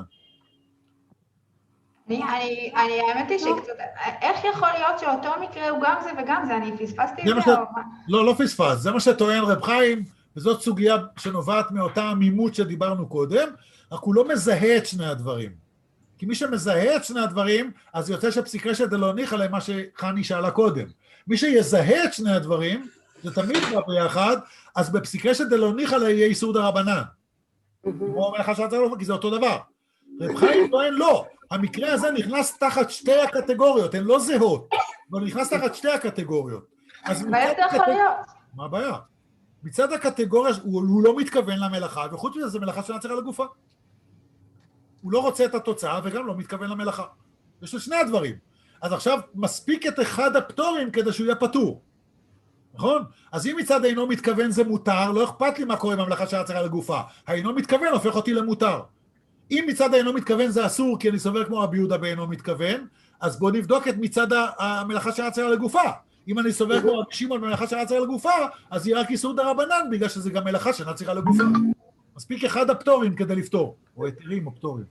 האמת היא שקצת, איך יכול להיות שאותו מקרה הוא גם זה וגם זה? אני פספסתי את זה? לא פספס, זה מה שטוען רב חיים, וזאת סוגיה שנובעת מאותה עמימות שדיברנו קודם, רק הוא לא מזהה את שני הדברים. כי מי שמזהה את שני הדברים, אז יוצא שפסיק רישא דלא ניחא ליה, מה שחני שאלה קודם. מי שיזהה את שני הדברים, זה תמיד בא ביחד, אז בפסיק רישא דלא ניחא ליה יהיה איסור דרבנן. כמו מלאכה שאינה צריכה לגופה, כי זה אותו דבר. רב חיים טוען לא, המקרה הזה נכנס תחת שתי הקטגוריות, הן לא זהות, אבל נכנס תחת שתי הקטגוריות. אז איך זה יכול להיות? מה הבעיה? מצד הקטגוריה, הוא לא מתכוון למלאכה, וחוץ מזה זה מלאכה שאינה צריכה לגופה. הוא לא רוצה את התוצאה וגם לא מתכוון למלאכה. יש לו שני הדברים. אז עכשיו מספיק את אחד הפטורים כדי שהוא יהיה פטור. נכון? אז אם מצד אינו מתכוון זה מותר, לא אכפת לי מה קורה במלאכה שאינה צריכה לגופה. האינו מתכוון הופך אותי למותר. אם מצד האינו מתכוון זה אסור, כי אני סובר כמו רבי יהודה באינו מתכוון, אז בוא נבדוק את מצד המלאכה שאינה צריכה לגופה. אם אני סובר כמו רבי שמעון במלאכה שאינה צריכה לגופה, אז יהיה רק איסור דרבנן, בגלל שזה גם מלאכה שאינה צריכה לגופה. מספיק אחד הפטורים כדי לפתור, או היתרים או פטורים.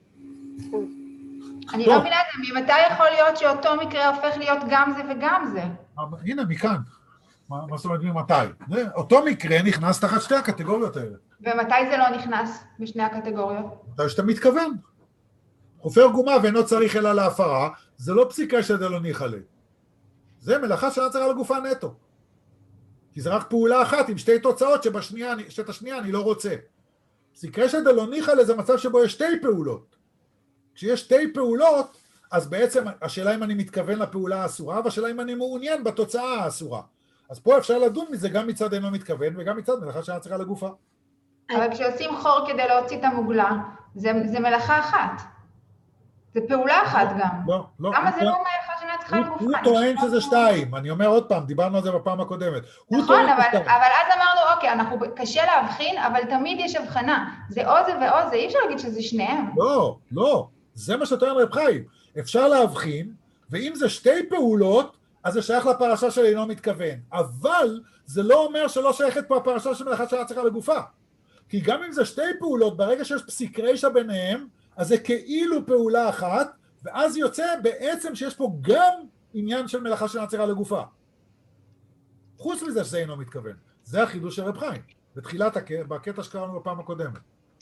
אני לא מבינה את זה, ממתי יכול להיות שאותו מקרה הופך להיות גם זה וגם זה? הנה, מכאן. מה זאת אומרת ממתי? אותו מקרה נכנס תחת שתי הקטגוריות האלה. ומתי זה לא נכנס בשני הקטגוריות? מתי שאתה מתכוון. חופר גומה ואינו צריך אלא להפרה, זה לא פסיקה שדלא ניחא ליה. זה מלאכה שאינה צריכה לגופה נטו. כי זה רק פעולה אחת עם שתי תוצאות שאת השנייה אני לא רוצה. פסיקה שדלא ניחא ליה זה מצב שבו יש שתי פעולות. כשיש שתי פעולות, אז בעצם השאלה אם אני מתכוון לפעולה האסורה, והשאלה אם אני מעוניין בתוצאה האסורה. אז פה אפשר לדון מזה גם מצד אינו מתכוון, וגם מצד מלאכה שאינה צריכה לגופה. אבל כשעושים חור כדי להוציא את המוגלה, זה מלאכה אחת. זה פעולה אחת גם. לא. למה זה לא מלאכה שאינה צריכה לגופה? הוא טוען שזה שתיים. אני אומר עוד פעם, דיברנו על זה בפעם הקודמת. נכון, אבל אז אמרנו, אוקיי, קשה להבחין, אבל תמיד יש הבחנה. זה או זה ואו זה, אי אפשר להגיד שזה שניהם. לא. זה מה שטוען רב חיים. אפשר להבחין, ואם זה שתי פעולות, אז זה שייך לפרשה של אינו מתכוון. אבל זה לא אומר שלא שייכת פה הפרשה של מלאכה שאינה צריכה לגופה. כי גם אם זה שתי פעולות, ברגע שיש פסיק רישא ביניהם, אז זה כאילו פעולה אחת, ואז יוצא בעצם שיש פה גם עניין של מלאכה שאינה צריכה לגופה. חוץ מזה שזה אינו מתכוון. זה החידוש של רב חיים, בקטע שקראנו בפעם הקודמת.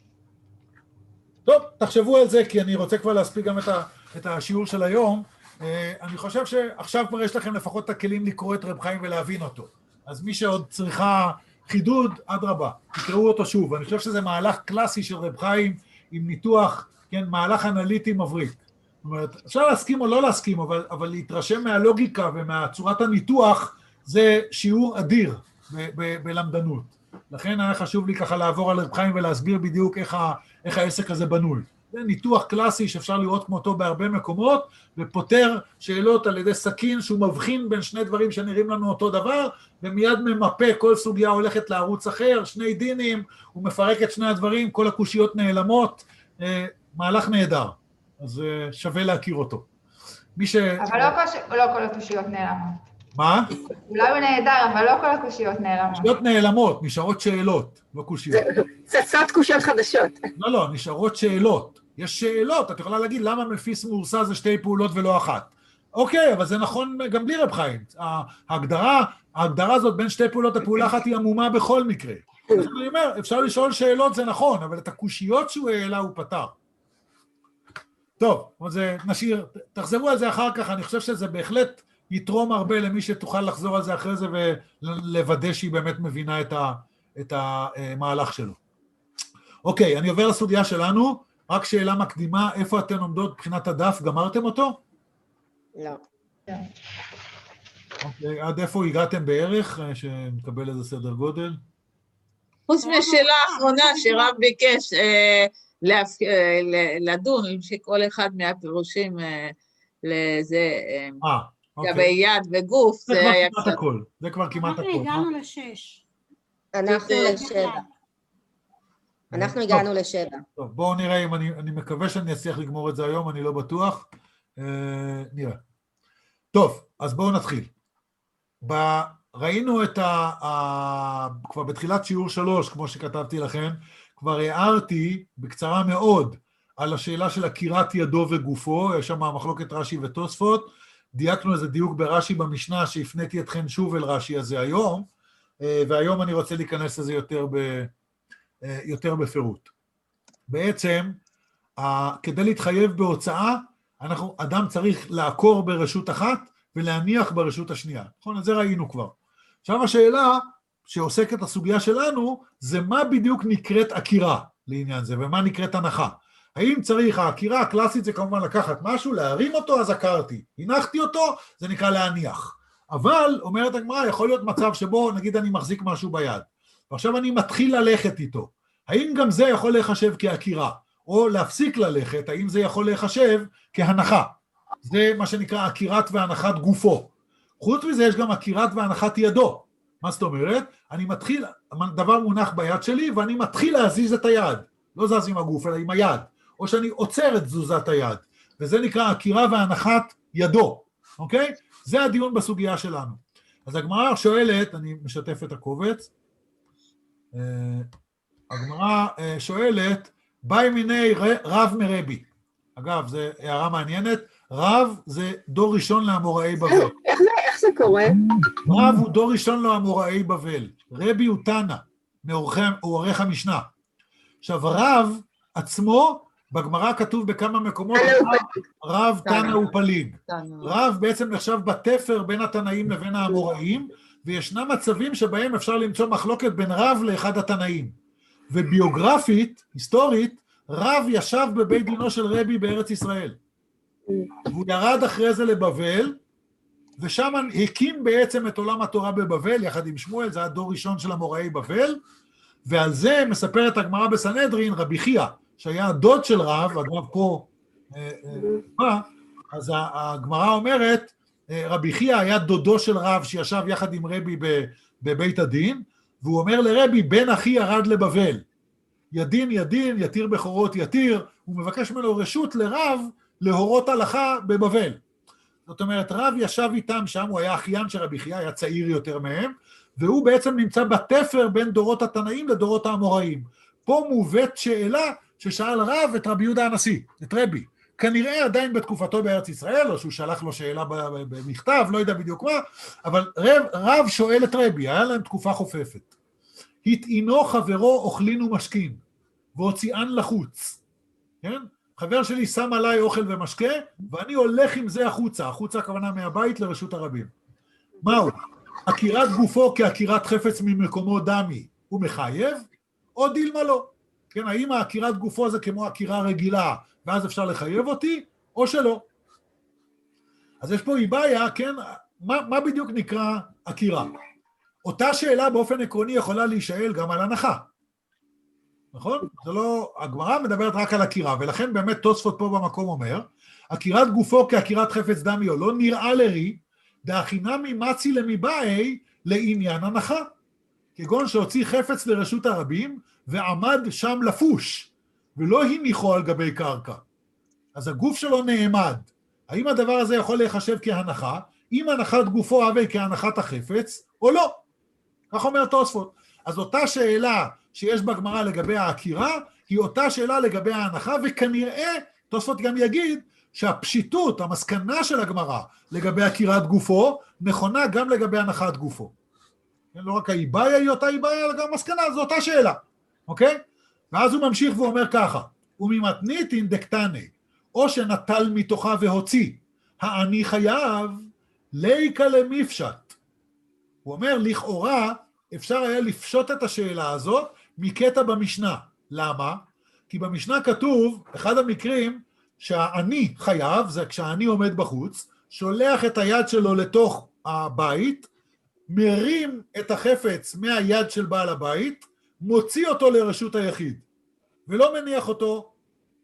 טוב, תחשבו על זה, כי אני רוצה כבר להספיק גם את השיעור של היום. אני חושב שעכשיו כבר יש לכם לפחות את הכלים לקרוא את רב חיים ולהבין אותו. אז מי שעוד צריכה חידוד, אדרבה, תקראו אותו שוב. אני חושב שזה מהלך קלאסי של רב חיים, עם ניתוח, כן, מהלך אנליטי מבריק. זאת אומרת, אפשר להסכים או לא להסכים, אבל להתרשם מהלוגיקה ומהצורת הניתוח, זה שיעור אדיר בלמדנות. לכן היה חשוב לי ככה לעבור על רב חיים ולהסביר בדיוק איך העסק הזה בנוי. זה ניתוח קלאסי שאפשר לראות כמותו בהרבה מקומות, ופותר שאלות על ידי סכין שהוא מבחין בין שני דברים שנראים לנו אותו דבר, ומיד ממפה כל סוגיה הולכת לערוץ אחר, שני דינים, הוא מפרק את שני הדברים, כל הקושיות נעלמות, מהלך נהדר, אז שווה להכיר אותו. אבל לא כל הקושיות נעלמות. מה? אולי הוא נהדר, אבל לא כל הקושיות נעלמות. קושיות נעלמות, נשארות שאלות, לא קושיות. צצות קושיות חדשות. לא, נשארות שאלות. יש שאלות, את יכולה להגיד למה מפיס מורסה זה שתי פעולות ולא אחת. אוקיי, אבל זה נכון גם בלי רב חיים. ההגדרה הזאת בין שתי פעולות, הפעולה אחת היא עמומה בכל מקרה. אני אומר, אפשר לשאול שאלות, זה נכון, אבל את הקושיות שהוא העלה הוא פתר. טוב, אז נשאיר, תחזרו על זה אחר כך, אני חושב שזה בהחלט יתרום הרבה למי שתוכל לחזור על זה אחרי זה ולוודא שהיא באמת מבינה את המהלך שלו. אוקיי, אני עובר לסוגיה שלנו, רק שאלה מקדימה, איפה אתן עומדות מבחינת הדף, גמרתם אותו? לא. אוקיי, עד איפה הגעתם בערך, שנקבל איזה סדר גודל? חוץ משאלה האחרונה שרב ביקש לדון, שכל אחד מהפירושים לזה, לגבי יד וגוף, זה היה קצת הכל, זה כבר כמעט הכל. אנחנו הגענו ל6. אנחנו הגענו ל7. טוב, בואו נראה אם אני מקווה שאני אצליח לגמור את זה היום, אני לא בטוח. נראה. טוב, אז בואו נתחיל. ראינו כבר בתחילת שיעור 3, כמו שכתבתי לכם, כבר הערתי בקצרה מאוד על השאלה של הכירת ידו וגופו, יש שם מחלוקת רש"י ותוספות, דייקנו איזה דיוק ברש"י במשנה שהפניתי אתכם שוב אל רש"י הזה היום, והיום אני רוצה להיכנס לזה יותר בפירוט. בעצם, כדי להתחייב בהוצאה, אדם צריך לעקור ברשות אחת ולהניח ברשות השנייה. נכון? את זה ראינו כבר. עכשיו השאלה שעוסקת הסוגיה שלנו, זה מה בדיוק נקראת עקירה לעניין זה, ומה נקראת הנחה. האם צריך, העקירה הקלאסית זה כמובן לקחת משהו, להרים אותו, אז עקרתי. הנחתי אותו, זה נקרא להניח. אבל, אומרת הגמרא, יכול להיות מצב שבו, נגיד אני מחזיק משהו ביד, ועכשיו אני מתחיל ללכת איתו. האם גם זה יכול להיחשב כעקירה? או להפסיק ללכת, האם זה יכול להיחשב כהנחה? זה מה שנקרא עקירת והנחת גופו. חוץ מזה יש גם עקירת והנחת ידו. מה זאת אומרת? אני מתחיל, דבר מונח ביד שלי, ואני מתחיל להזיז את היד. לא זז עם הגוף, אלא עם היד. או שאני עוצר את תזוזת היד. וזה נקרא עקירה והנחת ידו. אוקיי? זה הדיון בסוגיה שלנו. אז הגמרא שואלת, אני משתף את הקובץ, הגמרא שואלת, באי מיני רב מרבי. אגב, זו הערה מעניינת, רב זה דור ראשון לאמוראי בבל. איך זה קורה? רב הוא דור ראשון לאמוראי בבל. רבי הוא תנא, הוא עורך המשנה. עכשיו, רב עצמו, בגמרא כתוב בכמה מקומות, רב תנא הוא פליג. רב בעצם נחשב בתפר בין התנאים לבין האמוראים, וישנם מצבים שבהם אפשר למצוא מחלוקת בין רב לאחד התנאים. וביוגרפית, היסטורית, רב ישב בבית דינו של רבי בארץ ישראל. והוא ירד אחרי זה לבבל, ושם הקים בעצם את עולם התורה בבבל, יחד עם שמואל, זה הדור ראשון של אמוראי בבל, ועל זה מספרת הגמרא בסנהדרין, רבי חייא, שהיה הדוד של רב, אגב פה, אז הגמרא אומרת, רבי חייא היה דודו של רב שישב יחד עם רבי בבית הדין, והוא אומר לרבי, בן אחי ירד לבבל, ידין ידין, יתיר בכורות יתיר, הוא מבקש ממנו רשות לרב להורות הלכה בבבל. זאת אומרת, רב ישב איתם שם, הוא היה אחיין של רבי חייא, היה צעיר יותר מהם, והוא בעצם נמצא בתפר בין דורות התנאים לדורות האמוראים. פה מובאת שאלה ששאל רב את רבי יהודה הנשיא, את רבי, כנראה עדיין בתקופתו בארץ ישראל, או שהוא שלח לו שאלה במכתב, לא יודע בדיוק מה, אבל רב שואל את רבי, היה להם תקופה חופפת. התעינו חברו אוכלין ומשכין, והוציאן לחוץ. כן? חבר שלי שם עליי אוכל ומשקה, ואני הולך עם זה החוצה, החוצה הכוונה מהבית לרשות הרבים. מהו? עקירת גופו כעקירת חפץ ממקומו דמי, הוא מחייב, או דילמה לא. כן, האם העקירת גופו זה כמו עקירה רגילה, ואז אפשר לחייב אותי, או שלא. אז יש פה בעיה, כן, מה בדיוק נקרא עקירה? אותה שאלה באופן עקרוני יכולה להישאל גם על הנחה. נכון? זה לא, הגמרא מדברת רק על עקירה, ולכן באמת תוספות פה במקום אומר, עקירת גופו כעקירת חפץ דמי או לא, נראה לרי, דאחינה ממצי למיבאי לעניין הנחה. כגון שהוציא חפץ לרשות הרבים, ועמד שם לפוש, ולא הניחו על גבי קרקע. אז הגוף שלו נעמד. האם הדבר הזה יכול להיחשב כהנחה? אם הנחת גופו הווה כהנחת החפץ, או לא? כך אומר תוספות. אז אותה שאלה שיש בגמרא לגבי העקירה, היא אותה שאלה לגבי ההנחה, וכנראה, תוספות גם יגיד, שהפשיטות, המסקנה של הגמרא לגבי עקירת גופו, נכונה גם לגבי הנחת גופו. לא רק האיבאיה היא אותה איבאיה, אלא גם המסקנה, זו אותה שאלה. אוקיי? ואז הוא ממשיך ואומר ככה, וממתנית אינדקטני, או שנטל מתוכה והוציא, העני חייב, ליקה למפשט. הוא אומר, לכאורה, אפשר היה לפשוט את השאלה הזאת מקטע במשנה. למה? כי במשנה כתוב, אחד המקרים שהעני חייב, זה כשהעני עומד בחוץ, שולח את היד שלו לתוך הבית, מרים את החפץ מהיד של בעל הבית, מוציא אותו לרשות היחיד, ולא מניח אותו,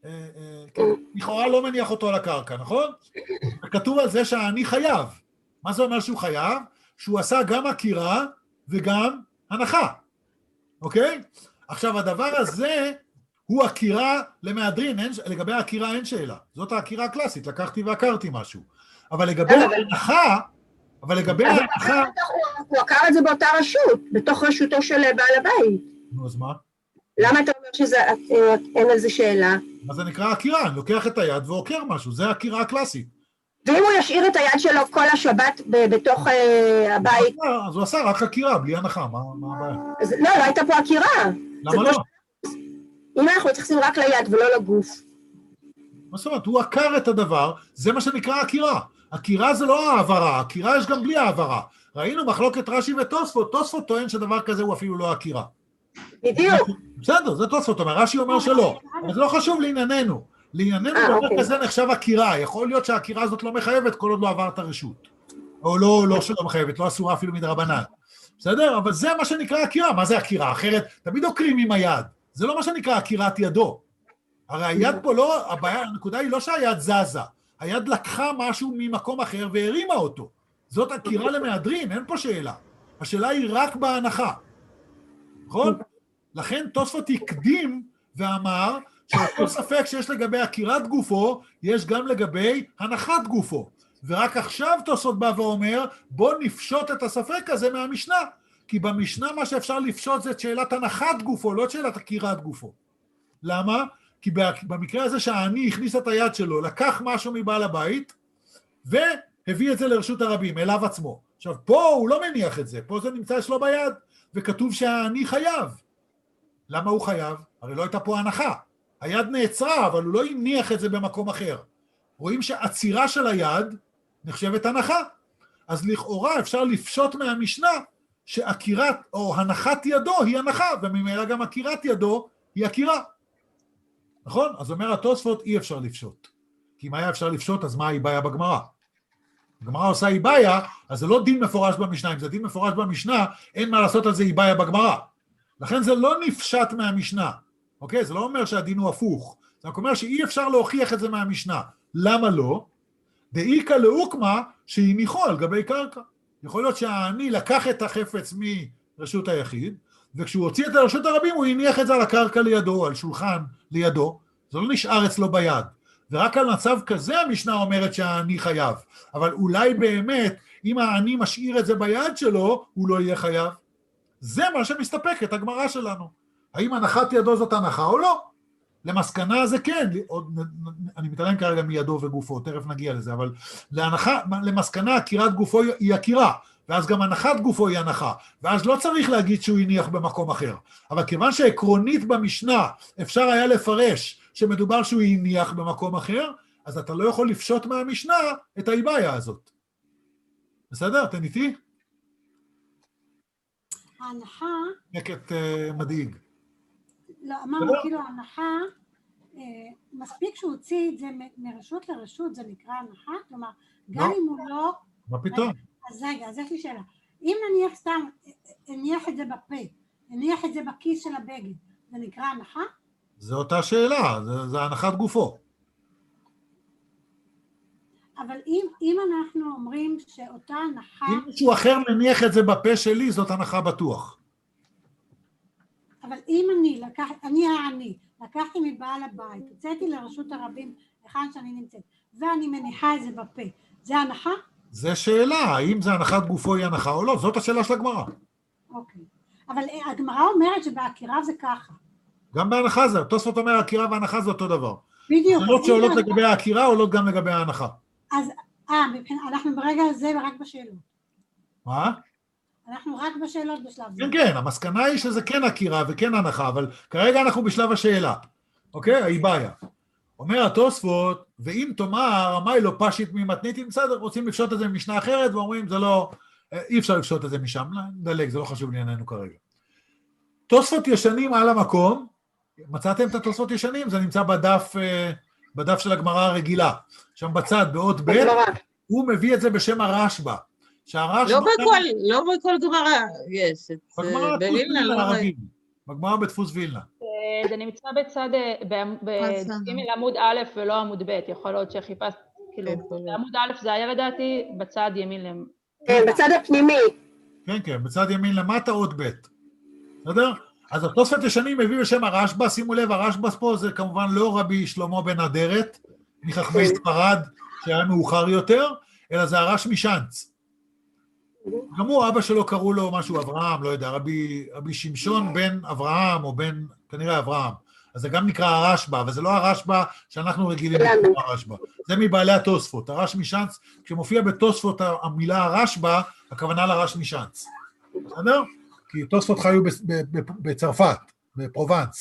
לכאורה לא מניח אותו על הקרקע, נכון? כתוב על זה שהעני חייב. מה זה אומר שהוא חייב? שהוא עשה גם עקירה וגם הנחה, אוקיי? עכשיו הדבר הזה הוא עקירה למהדרין, לגבי העקירה אין שאלה, זאת העקירה הקלאסית, לקחתי ועקרתי משהו, אבל לגבי ההנחה, הוא עקר את זה באותה רשות, בתוך רשותו של בעל הבית. נו, אז מה? למה אתה אומר שאין על זה שאלה? מה זה נקרא עקירה? אני לוקח את היד ועוקר משהו, זה העקירה הקלאסית. ואם הוא ישאיר את היד שלו כל השבת בתוך הבית? אז הוא עשה רק עקירה, בלי הנחה, מה הבעיה? לא הייתה פה עקירה. למה לא? אם אנחנו מתייחסים רק ליד ולא לגוף. מה זאת אומרת? הוא עקר את הדבר, זה מה שנקרא עקירה. עקירה זה לא העברה, עקירה יש גם בלי העברה. ראינו מחלוקת רש"י ותוספות, תוספות טוען שדבר כזה הוא אפילו לא עקירה. בדיוק. בסדר, זה תוספות, רש"י אומר שלא. אבל זה לא חשוב לענייננו. לענייננו דבר כזה נחשב עקירה. יכול להיות שהעקירה הזאת לא מחייבת כל עוד לא עברת רשות. או לא שלא מחייבת, לא אסורה אפילו מדרבנן. בסדר? אבל זה מה שנקרא עקירה. מה זה עקירה? אחרת, תמיד עוקרים עם היד. זה לא מה שנקרא עקירת ידו. הרי היד פה לא, הנקודה היא לא שהיד זזה. היד לקחה משהו ממקום אחר והרימה אותו. זאת עקירה למהדרין, אין פה שאלה. השאלה היא רק בהנחה. נכון? לכן תוספות הקדים ואמר שאותו ספק שיש לגבי עקירת גופו, יש גם לגבי הנחת גופו. ורק עכשיו תוספות בא ואומר, בוא נפשוט את הספק הזה מהמשנה. כי במשנה מה שאפשר לפשוט זה את שאלת הנחת גופו, לא את שאלת עקירת גופו. למה? כי במקרה הזה שהעני הכניס את היד שלו, לקח משהו מבעל הבית, והביא את זה לרשות הרבים, אליו עצמו. עכשיו, פה הוא לא מניח את זה, פה זה נמצא אצלו ביד, וכתוב שהעני חייב. למה הוא חייב? הרי לא הייתה פה הנחה. היד נעצרה, אבל הוא לא הניח את זה במקום אחר. רואים שעצירה של היד נחשבת הנחה. אז לכאורה אפשר לפשוט מהמשנה, שעקירת או הנחת ידו היא הנחה, וממילא גם עקירת ידו היא עקירה. נכון? אז אומר התוספות, אי אפשר לפשוט. כי אם היה אפשר לפשוט, אז מה האיבאיה בגמרא? הגמרא עושה איבאיה, אז זה לא דין מפורש במשנה. אם זה דין מפורש במשנה, אין מה לעשות על זה איבאיה בגמרא. לכן זה לא נפשט מהמשנה. אוקיי? זה לא אומר שהדין הוא הפוך. זה אומר שאי אפשר להוכיח את זה מהמשנה. למה לא? דאיקה לאוקמה שהניחו על גבי קרקע. יכול להיות שהעני לקח את החפץ מרשות היחיד, וכשהוא הוציא את רשות הרבים, הוא הניח את זה על הקרקע לידו, על שולחן לידו, זה לא נשאר אצלו ביד. ורק על מצב כזה המשנה אומרת שהעני חייב. אבל אולי באמת, אם העני משאיר את זה ביד שלו, הוא לא יהיה חייב. זה מה שמסתפק את הגמרא שלנו. האם הנחת ידו זאת הנחה או לא? למסקנה זה כן, אני מתעלם כרגע מידו וגופו, תכף נגיע לזה, אבל למסקנה עקירת גופו היא עקירה, ואז גם הנחת גופו היא הנחה, ואז לא צריך להגיד שהוא הניח במקום אחר. אבל כיוון שעקרונית במשנה אפשר היה לפרש שמדובר שהוא הניח במקום אחר, אז אתה לא יכול לפשוט מהמשנה את האיבעיה הזאת. בסדר? אתם איתי? ההנחה... נקט מדאיג. לא, אמרנו כאילו ההנחה, מספיק שהוא הוציא את זה מרשות לרשות, זה נקרא הנחה? כלומר, גם אם הוא לא... מה פתאום? אז רגע, אז יש לי שאלה. אם נניח סתם, הניח את זה בפה, הניח את זה בכיס של הבגד, זה נקרא הנחה? זו אותה שאלה, זה הנחת גופו. אבל אם אנחנו אומרים שאותה הנחה... אם מישהו אחר מניח את זה בפה שלי, זאת הנחה בטוח. אבל אם אני העני, לקחתי מבעל הבית, הוצאתי לרשות הרבים, היכן שאני נמצאת, ואני מניחה את זה בפה, זה הנחה? זה שאלה, האם זה הנחת גופו היא הנחה או לא, זאת השאלה של הגמרא. אוקיי, אבל הגמרא אומרת שבעקירה זה ככה. גם בהנחה זה, תוספות אומר העקירה וההנחה זה אותו דבר. בדיוק. שאלות שעולות לגבי העקירה עולות גם לגבי ההנחה. אז, אנחנו ברגע הזה ורק בשאלות. מה? אנחנו רק בשאלות בשלב זה. כן, כן, המסקנה היא שזה כן עקירה וכן הנחה, אבל כרגע אנחנו בשלב השאלה. אוקיי? האיבעיה. אומר התוספות, ואם תאמר, המאי לא פשיט ממתניתין, בסדר, רוצים לפשוט את זה ממשנה אחרת, ואומרים, זה לא, אי אפשר לפשוט את זה משם, נדלג, זה לא חשוב לענייננו כרגע. תוספות ישנים על המקום, מצאתם את התוספות ישנים? זה נמצא בדף של הגמרא הרגילה, שם בצד, באות ב', הוא מביא את זה בשם הרשב"א. לא בכל גמרא יש, בווילנה לא רואים. בגמרא בדפוס וילנה. זה נמצא בצד, בג' עמוד א' ולא עמוד ב', יכול להיות שחיפשת, כאילו, עמוד א' זה היה לדעתי בצד ימין למטה. כן, בצד הפנימי. כן, כן, בצד ימין למטה עוד ב'. בסדר? אז התוספות ישנים מביא בשם הרשב"א, שימו לב, הרשב"א פה זה כמובן לא רבי שלמה בן אדרת, מחכמי ספרד שהיה מאוחר יותר, אלא זה הרש משאנץ. גם הוא, אבא שלו קראו לו משהו אברהם, לא יודע, רבי שמשון בן אברהם, או בן, כנראה אברהם. אז זה גם נקרא הרשב"א, אבל זה לא הרשב"א שאנחנו רגילים לקרוא הרשב"א. זה מבעלי התוספות. הרש משאנץ, כשמופיע בתוספות המילה הרשב"א, הכוונה לרש משאנץ. בסדר? כי תוספות חיו בצרפת, בפרובנס,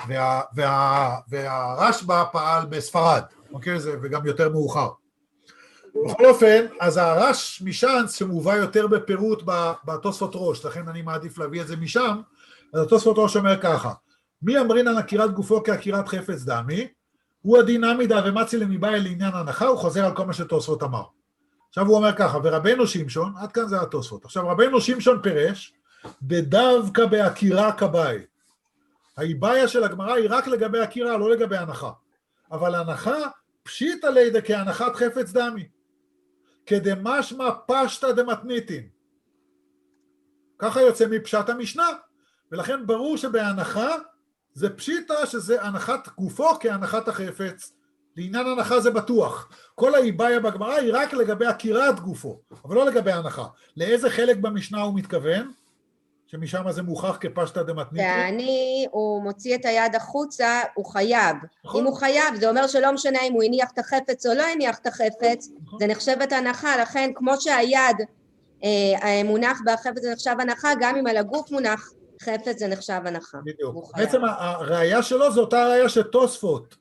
והרשב"א פעל בספרד, אוקיי? וגם יותר מאוחר. בכל אופן, אז הרש משאנץ שמובא יותר בפירוט בתוספות ראש, לכן אני מעדיף להביא את זה משם, אז התוספות ראש אומר ככה, מי אמרין על עקירת גופו כעקירת חפץ דמי, הוא הדין עמידה ומצי למיבעיה לעניין הנחה, הוא חוזר על כל מה שתוספות אמר. עכשיו הוא אומר ככה, ורבנו שמשון, עד כאן זה התוספות, עכשיו רבנו שמשון פירש, בדווקא בעקירה כבאי, האיבעיה של הגמרא היא רק לגבי עקירה, לא לגבי הנחה, אבל הנחה פשיטא לידא כהנחת חפץ דמי, כדמשמע פשטא דמתניתין. ככה יוצא מפשט המשנה, ולכן ברור שבהנחה זה פשיטא שזה הנחת גופו כהנחת החפץ. לעניין הנחה זה בטוח. כל האיבעיה בגמרא היא רק לגבי עקירת גופו, אבל לא לגבי הנחה. לאיזה חלק במשנה הוא מתכוון? שמשם זה מוכח כפשטא דמתניתין. ואני, הוא מוציא את היד החוצה, הוא חייב. אם הוא חייב, זה אומר שלא משנה אם הוא הניח את החפץ או לא הניח את החפץ, זה נחשבת הנחה, לכן כמו שהיד מונח בחפץ זה נחשב הנחה, גם אם על הגוף מונח חפץ זה נחשב הנחה. בדיוק. בעצם הראייה שלו זו אותה ראייה של תוספות,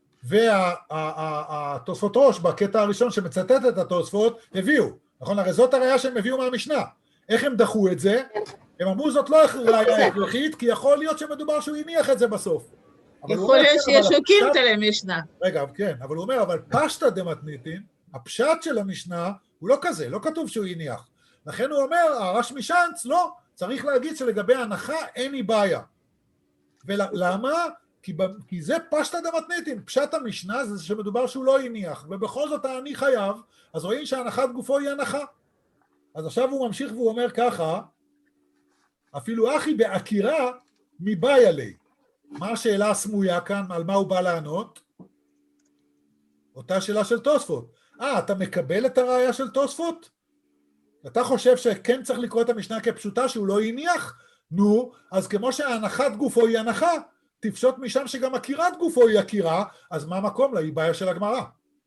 והתוספות ראש בקטע הראשון שמצטט את התוספות הביאו, נכון? הרי זאת הראייה שהם הביאו מהמשנה. איך הם דחו את זה? הם אמרו זאת לא ראייה הכרחית, כי יכול להיות שמדובר שהוא הניח את זה בסוף. יכול להיות שיש שוקים תלם משנה. רגע, כן, אבל הוא אומר, אבל פשטא דמתניתין, הפשט של המשנה הוא לא כזה, לא כתוב שהוא הניח. לכן הוא אומר, הרש משאנץ, לא, צריך להגיד שלגבי ההנחה אין לי בעיה. ולמה? כי זה פשטא דמתניתין, פשט המשנה זה שמדובר שהוא לא הניח, ובכל זאת אני חייב, אז רואים שהנחת גופו היא הנחה. אז עכשיו הוא ממשיך והוא אומר ככה, אפילו אחי בעקירה מבעיה לי. מה השאלה הסמויה כאן, על מה הוא בא לענות? אותה שאלה של תוספות. אתה מקבל את הראייה של תוספות? אתה חושב שכן צריך לקרוא את המשנה כפשוטה שהוא לא הניח? נו, אז כמו שההנחת גופו היא הנחה, תפשוט משם שגם עקירת גופו היא עקירה, אז מה המקום לה? היא בעיה של הגמרא.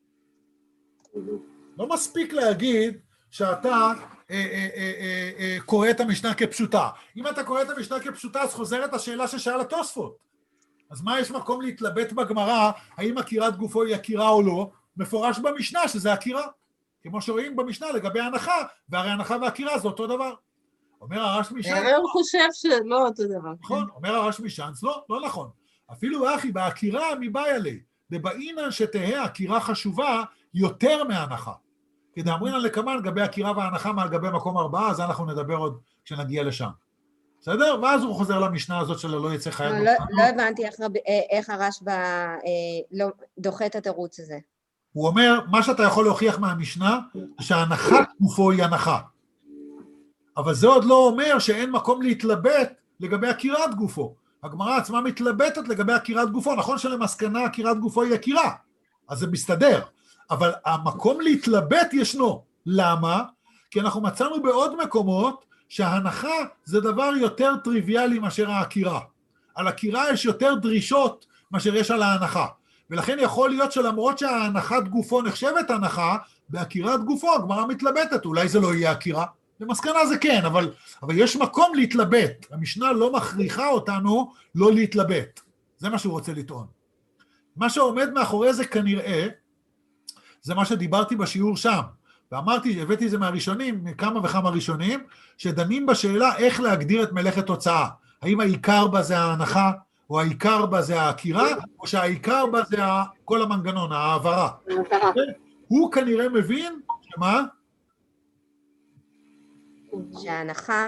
לא מספיק להגיד שאתה קורא את המשנה כפשוטה. אם אתה קורא את המשנה כפשוטה, אז חוזרת השאלה ששאל התוספות. אז מה יש מקום להתלבט בגמרא, האם עקירת גופו היא עקירה או לא? מפורש במשנה שזה עקירה. כמו שרואים במשנה לגבי ההנחה, והרי ההנחה והעקירה זה אותו דבר. אומר הרש משנץ... הוא חושב שלא אותו דבר. נכון, אומר הרש משנץ, לא נכון. אפילו אחי, בעקירה מבעיה לי, דבעינן שתהה עקירה חשובה יותר מההנחה. כדאמרינן לקמן לגבי עקירה וההנחה מעל גבי מקום 4, אז אנחנו נדבר עוד כשנגיע לשם. בסדר? ואז הוא חוזר למשנה הזאת שלו, לא יצא חייב. לא הבנתי איך הרשב"א דוחה את התירוץ הזה. הוא אומר, מה שאתה יכול להוכיח מהמשנה, שההנחת גופו היא הנחה. אבל זה עוד לא אומר שאין מקום להתלבט לגבי עקירת גופו. הגמרא עצמה מתלבטת לגבי עקירת גופו. נכון שלמסקנה עקירת גופו היא עקירה, אז זה מסתדר. אבל המקום להתלבט ישנו. למה? כי אנחנו מצאנו בעוד מקומות שההנחה זה דבר יותר טריוויאלי מאשר העקירה. על עקירה יש יותר דרישות מאשר יש על ההנחה. ולכן יכול להיות שלמרות שההנחת גופו נחשבת הנחה, בעקירת גופו הגמרא מתלבטת, אולי זה לא יהיה עקירה. במסקנה זה כן, אבל יש מקום להתלבט. המשנה לא מכריחה אותנו לא להתלבט. זה מה שהוא רוצה לטעון. מה שעומד מאחורי זה כנראה, זה מה שדיברתי בשיעור שם. ואמרתי, הבאתי את זה מהראשונים, מכמה וכמה ראשונים, שדנים בשאלה איך להגדיר את מלאכת תוצאה. האם העיקר בה זה ההנחה, או העיקר בה זה העקירה, או שהעיקר בה זה כל המנגנון, העברה. הוא כנראה מבין, שמה? שההנחה...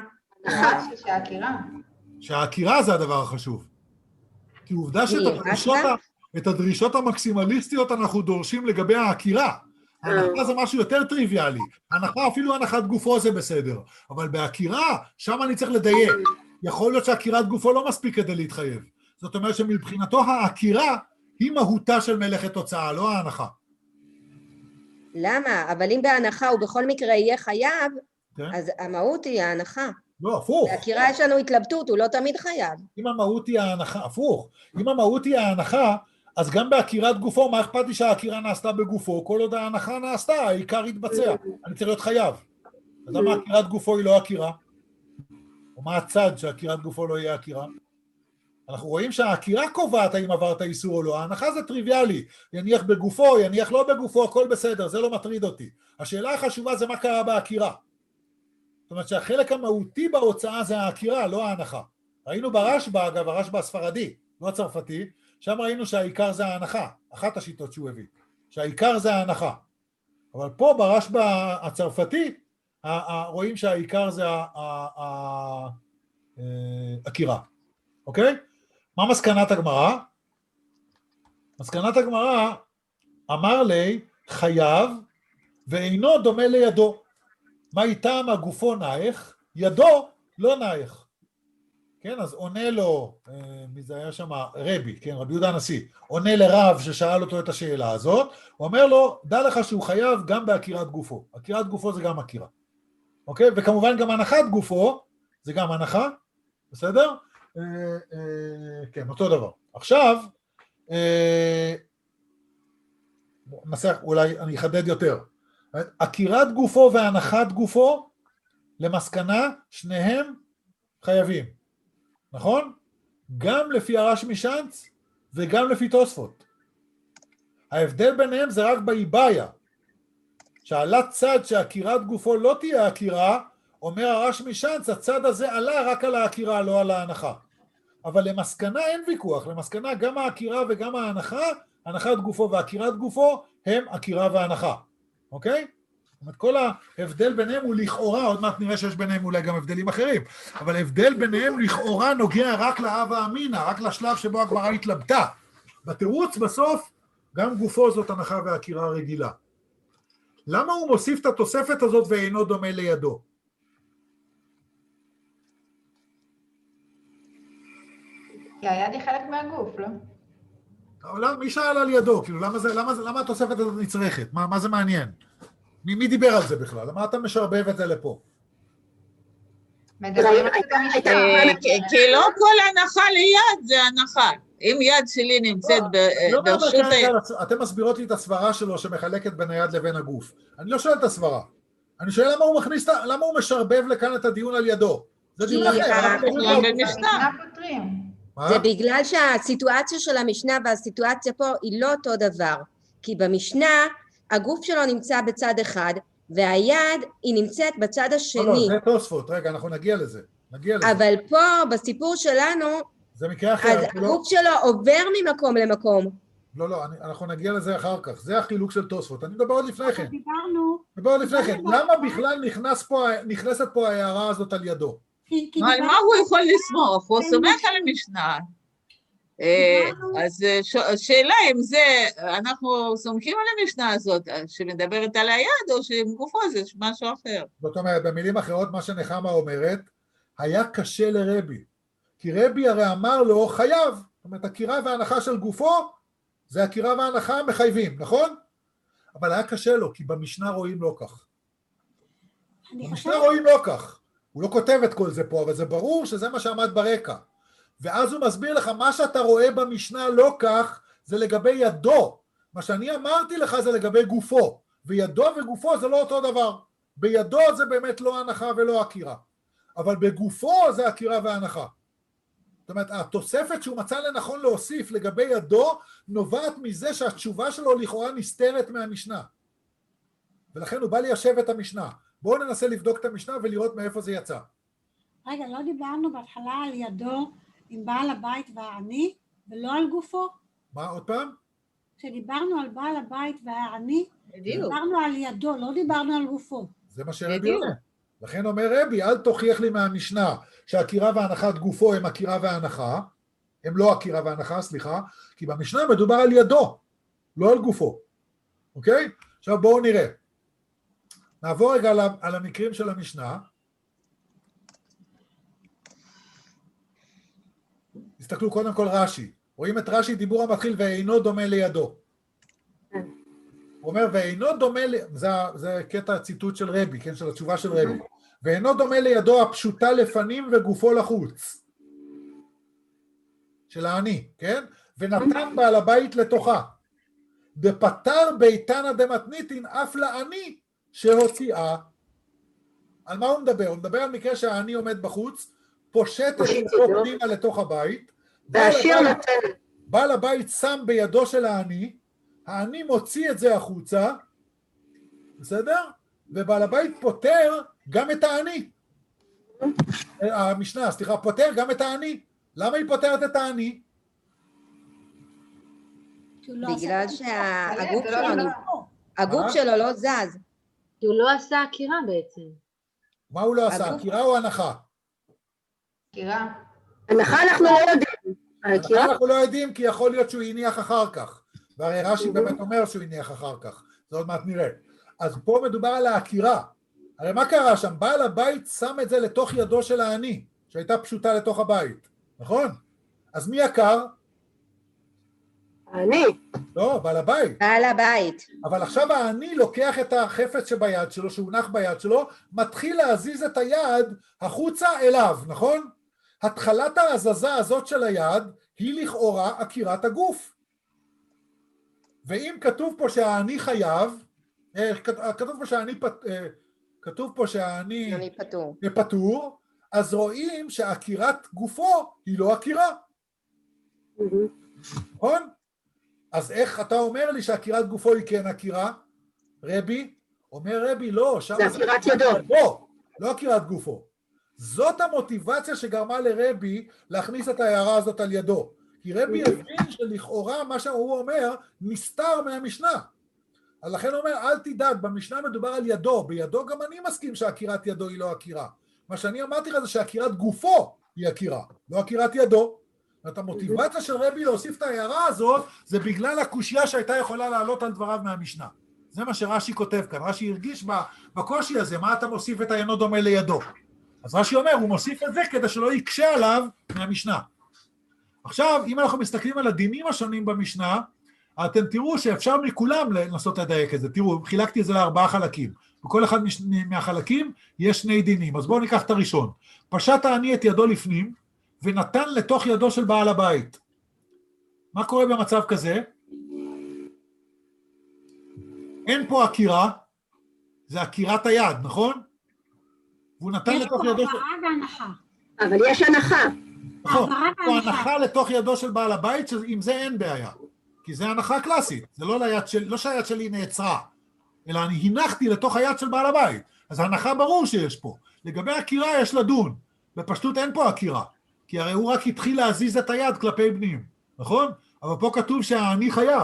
שהעקירה זה הדבר החשוב. כי עובדה שאת הדרישות המקסימליסטיות אנחנו דורשים לגבי העקירה. ההנחה זה משהו יותר טריוויאלי. ההנחה, אפילו הנחת גופו זה בסדר. אבל בעקירה, שם אני צריך לדייק. יכול להיות שעקירת גופו לא מספיק כדי להתחייב. זאת אומרת שמבחינתו העקירה היא מהותה של מלאכת תוצאה, לא ההנחה. למה? אבל אם בהנחה הוא בכל מקרה יהיה חייב, אז המהות היא ההנחה. לא, הפוך. בעקירה יש לנו התלבטות, הוא לא תמיד חייב. אם המהות היא ההנחה, הפוך. אם המהות היא ההנחה, אז גם בעקירת גופו, מה אכפת לי שהעקירה נעשתה בגופו? כל עוד ההנחה נעשתה, העיקר יתבצע. אני צריך להיות חייב. אז למה עקירת גופו היא לא עקירה? או מה הצד שעקירת גופו לא יהיה עקירה? אנחנו רואים שהעקירה קובעת האם עברת איסור או לא. ההנחה זה טריוויאלי. יניח בגופו, יניח לא בגופו, הכל בסדר, זה לא מטריד אותי. השאלה החשובה זה מה קרה בעקירה. זאת אומרת שהחלק המהותי בהוצאה זה העקירה, לא ההנחה. ראינו ברשב"א, אגב, הרשב"א הספרדי, לא הצרפתי, שם ראינו שהעיקר זה ההנחה, אחת השיטות שהוא הביא, שהעיקר זה ההנחה. אבל פה ברשב"א הצרפתי, רואים שהעיקר זה העקירה. אוקיי? מה מסקנת הגמרא? מסקנת הגמרא, אמר לי, חייב, ואינו דומה לידו. מה איתם הגופו נייך, ידו לא נייך. כן, אז עונה לו, מי זה היה שם? רבי, כן, רבי יהודה הנשיא, עונה לרב ששאל אותו את השאלה הזאת, הוא אומר לו, דע לך שהוא חייב גם בעקירת גופו. עקירת גופו זה גם עקירה. אוקיי? וכמובן גם הנחת גופו, זה גם הנחה, בסדר? כן, אותו דבר. עכשיו, ננסח, אולי אני אחדד יותר. עקירת גופו והנחת גופו, למסקנה, שניהם חייבים. נכון? גם לפי הרש משנץ וגם לפי תוספות. ההבדל ביניהם זה רק באיבאיה. שעלה צד שעקירת גופו לא תהיה עקירה, אומר הרש משנץ, הצד הזה עלה רק על העקירה, לא על ההנחה. אבל למסקנה אין ויכוח, למסקנה גם העקירה וגם ההנחה, הנחת גופו ועקירת גופו הם עקירה והנחה. אוקיי? זאת אומרת, כל ההבדל ביניהם הוא לכאורה, עוד מעט נראה שיש ביניהם אולי גם הבדלים אחרים, אבל ההבדל ביניהם לכאורה נוגע רק להווה אמינא, רק לשלב שבו הגמרא התלבטה. בתירוץ בסוף, גם גופו זאת הנחה ועקירה רגילה. למה הוא מוסיף את התוספת הזאת ואינו דומה לידו? כי היד היא חלק מהגוף, לא? אבל מי שאל על ידו? כאילו, למה התוספת הזאת נצרכת? מה זה מעניין? מי דיבר על זה בכלל? למה אתה משרבב את זה לפה? מדברים על זה כי לא כל הנחה ליד זה הנחה. אם יד שלי נמצאת ברשות... אתם מסבירות לי את הסברה שלו שמחלקת בין היד לבין הגוף. אני לא שואל את הסברה. אני שואל למה הוא משרבב לכאן את הדיון על ידו. זה דיון אחר. זה בגלל שהסיטואציה של המשנה והסיטואציה פה היא לא אותו דבר. כי במשנה הגוף שלו נמצא בצד אחד, והיד היא נמצאת בצד השני. לא, זה תוספות. רגע, אנחנו נגיע לזה. אבל פה, בסיפור שלנו, זה מקרה אחר. אז הגוף שלו עובר ממקום למקום. לא, אנחנו נגיע לזה אחר כך. זה החילוק של תוספות. אני מדבר עוד לפני כן. דיברנו לפני כן. למה בכלל נכנסת פה ההערה הזאת על ידו? על מה הוא יכול לסמוך? הוא סומך על המשנה. אז השאלה אם זה, אנחנו סומכים על המשנה הזאת, שמדברת על היד או שעם גופו זה משהו אחר. זאת אומרת, במילים אחרות, מה שנחמה אומרת, היה קשה לרבי. כי רבי הרי אמר לו, חייב. זאת אומרת, הקירה וההנחה של גופו, זה הקירה וההנחה מחייבים, נכון? אבל היה קשה לו, כי במשנה רואים לא כך. במשנה רואים לא כך. הוא לא כותב את כל זה פה, אבל זה ברור שזה מה שעמד ברקע. ואז הוא מסביר לך, מה שאתה רואה במשנה לא כך, זה לגבי ידו. מה שאני אמרתי לך זה לגבי גופו. וידו וגופו זה לא אותו דבר. בידו זה באמת לא הנחה ולא הקירה. אבל בגופו זה הקירה וההנחה. זאת אומרת, התוספת שהוא מצא לנכון להוסיף לגבי ידו, נובעת מזה שהתשובה שלו לכאורה נסתרת מהמשנה. ולכן הוא בא ליישב את המשנה. בואו ננסה לבדוק את המשנה ולראות מאיפה זה יצא. רגע, לא דיברנו בהתחלה על ידו עם בעל הבית והעני, ולא על גופו? מה, עוד פעם? כשדיברנו על בעל הבית והעני, דיברנו על ידו, לא דיברנו על גופו. זה מה שרבי אומר. לכן אומר רבי, אל תוכיח לי מהמשנה שהקירה והנחת גופו הם הקירה וההנחה, הם לא הקירה וההנחה, סליחה, כי במשנה מדובר על ידו, לא על גופו. אוקיי? עכשיו בואו נראה. נעבור רגע על המקרים של המשנה. תסתכלו קודם כל רש"י. רואים את רש"י דיבור המתחיל ואינו דומה לידו. הוא אומר ואינו דומה, זה קטע ציטוט של רבי, כן, של התשובה של רבי. ואינו דומה לידו הפשוטה לפנים וגופו לחוץ. של העני, כן? ונתן בעל הבית לתוכה. בפטר ביתנא דמתניתין אף לעני שהוציאה. על מה הוא מדבר? הוא מדבר על מקרה שהעני עומד בחוץ, פושט את ידו פנימה לתוך הבית, בעל הבית שם בידו של העני מוציא את זה החוצה, בסדר? ובעל הבית פותר גם את העני. המשנה, סליחה, פותר גם את העני. למה היא פותרת את העני? בגלל שהגוף שלו לא זז. כי הוא לא עשה עקירה בעצם. מה הוא לא עשה? עקירה או הנחה? עקירה. הנחה אנחנו לא יודעים. הנחה אנחנו לא יודעים כי יכול להיות שהוא הניח אחר כך. והרי רש"י באמת אומר שהוא הניח אחר כך. זה עוד מעט נראה. אז פה מדובר על העקירה. הרי מה קרה שם? בעל הבית שם את זה לתוך ידו של העני, שהייתה פשוטה לתוך הבית. נכון? אז מי עקר? העני. לא, בעל הבית. בעל הבית. אבל עכשיו העני לוקח את החפץ שביד שלו, שהונח ביד שלו, מתחיל להזיז את היד החוצה אליו, נכון? התחלת ההזזה הזאת של היד היא לכאורה עקירת הגוף. ואם כתוב פה שהעני חייב, כתוב פה שהעני פטור, אז רואים שעקירת גופו היא לא עקירה. נכון? אז איך אתה אומר לי שעקירת גופו היא כן עקירה? רבי? אומר רבי לא, זה עקירת ידו. לא עקירת גופו. זאת המוטיבציה שגרמה לרבי להכניס את ההערה הזאת על ידו. כי רבי הבין שלכאורה מה שהוא אומר נסתר מהמשנה. אז לכן הוא אומר אל תדאג, במשנה מדובר על ידו, בידו גם אני מסכים שעקירת ידו היא לא עקירה. מה שאני אמרתי לך זה שעקירת גופו היא עקירה, לא עקירת ידו. זאת המוטיבציה של רבי להוסיף את ההערה הזאת, זה בגלל הקושיה שהייתה יכולה לעלות על דבריו מהמשנה. זה מה שרש"י כותב כאן, רש"י הרגיש בקושי הזה, מה אתה מוסיף את האינו דומה לידו? אז רש"י אומר, הוא מוסיף את זה כדי שלא יקשה עליו מהמשנה. עכשיו, אם אנחנו מסתכלים על הדינים השונים במשנה, אתם תראו שאפשר מכולם לנסות לדייק את זה. תראו, חילקתי את זה ל4 חלקים. בכל אחד מהחלקים יש 2 דינים. אז בואו ניקח את הראשון. פשט העני את ידו לפנים, ונתן לתוך ידו של בעל הבית. מה קורה במצב כזה? אין פה עקירה, זה עקירת היד, נכון? והוא נתן לתוך ידו... יש פה העברה והנחה. אבל יש הנחה. נכון, פה הנחה לתוך ידו של בעל הבית, שעם זה אין בעיה. כי זה הנחה קלאסית, זה לא שהיד שלי נעצרה, אלא אני הנחתי לתוך היד של בעל הבית. אז ההנחה ברור שיש פה. לגבי עקירה יש לדון. בפשטות אין פה עקירה, כי הרי הוא רק התחיל להזיז את היד כלפי פנים, נכון? אבל פה כתוב שהאני חייב.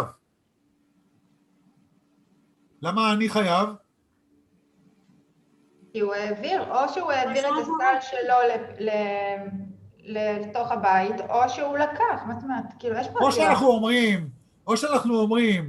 למה האני חייב? כי הוא העביר, או שהוא העביר את הסל שלו לתוך הבית, או שהוא לקח, מה זאת אומרת? כאילו, יש פה... או שאנחנו אומרים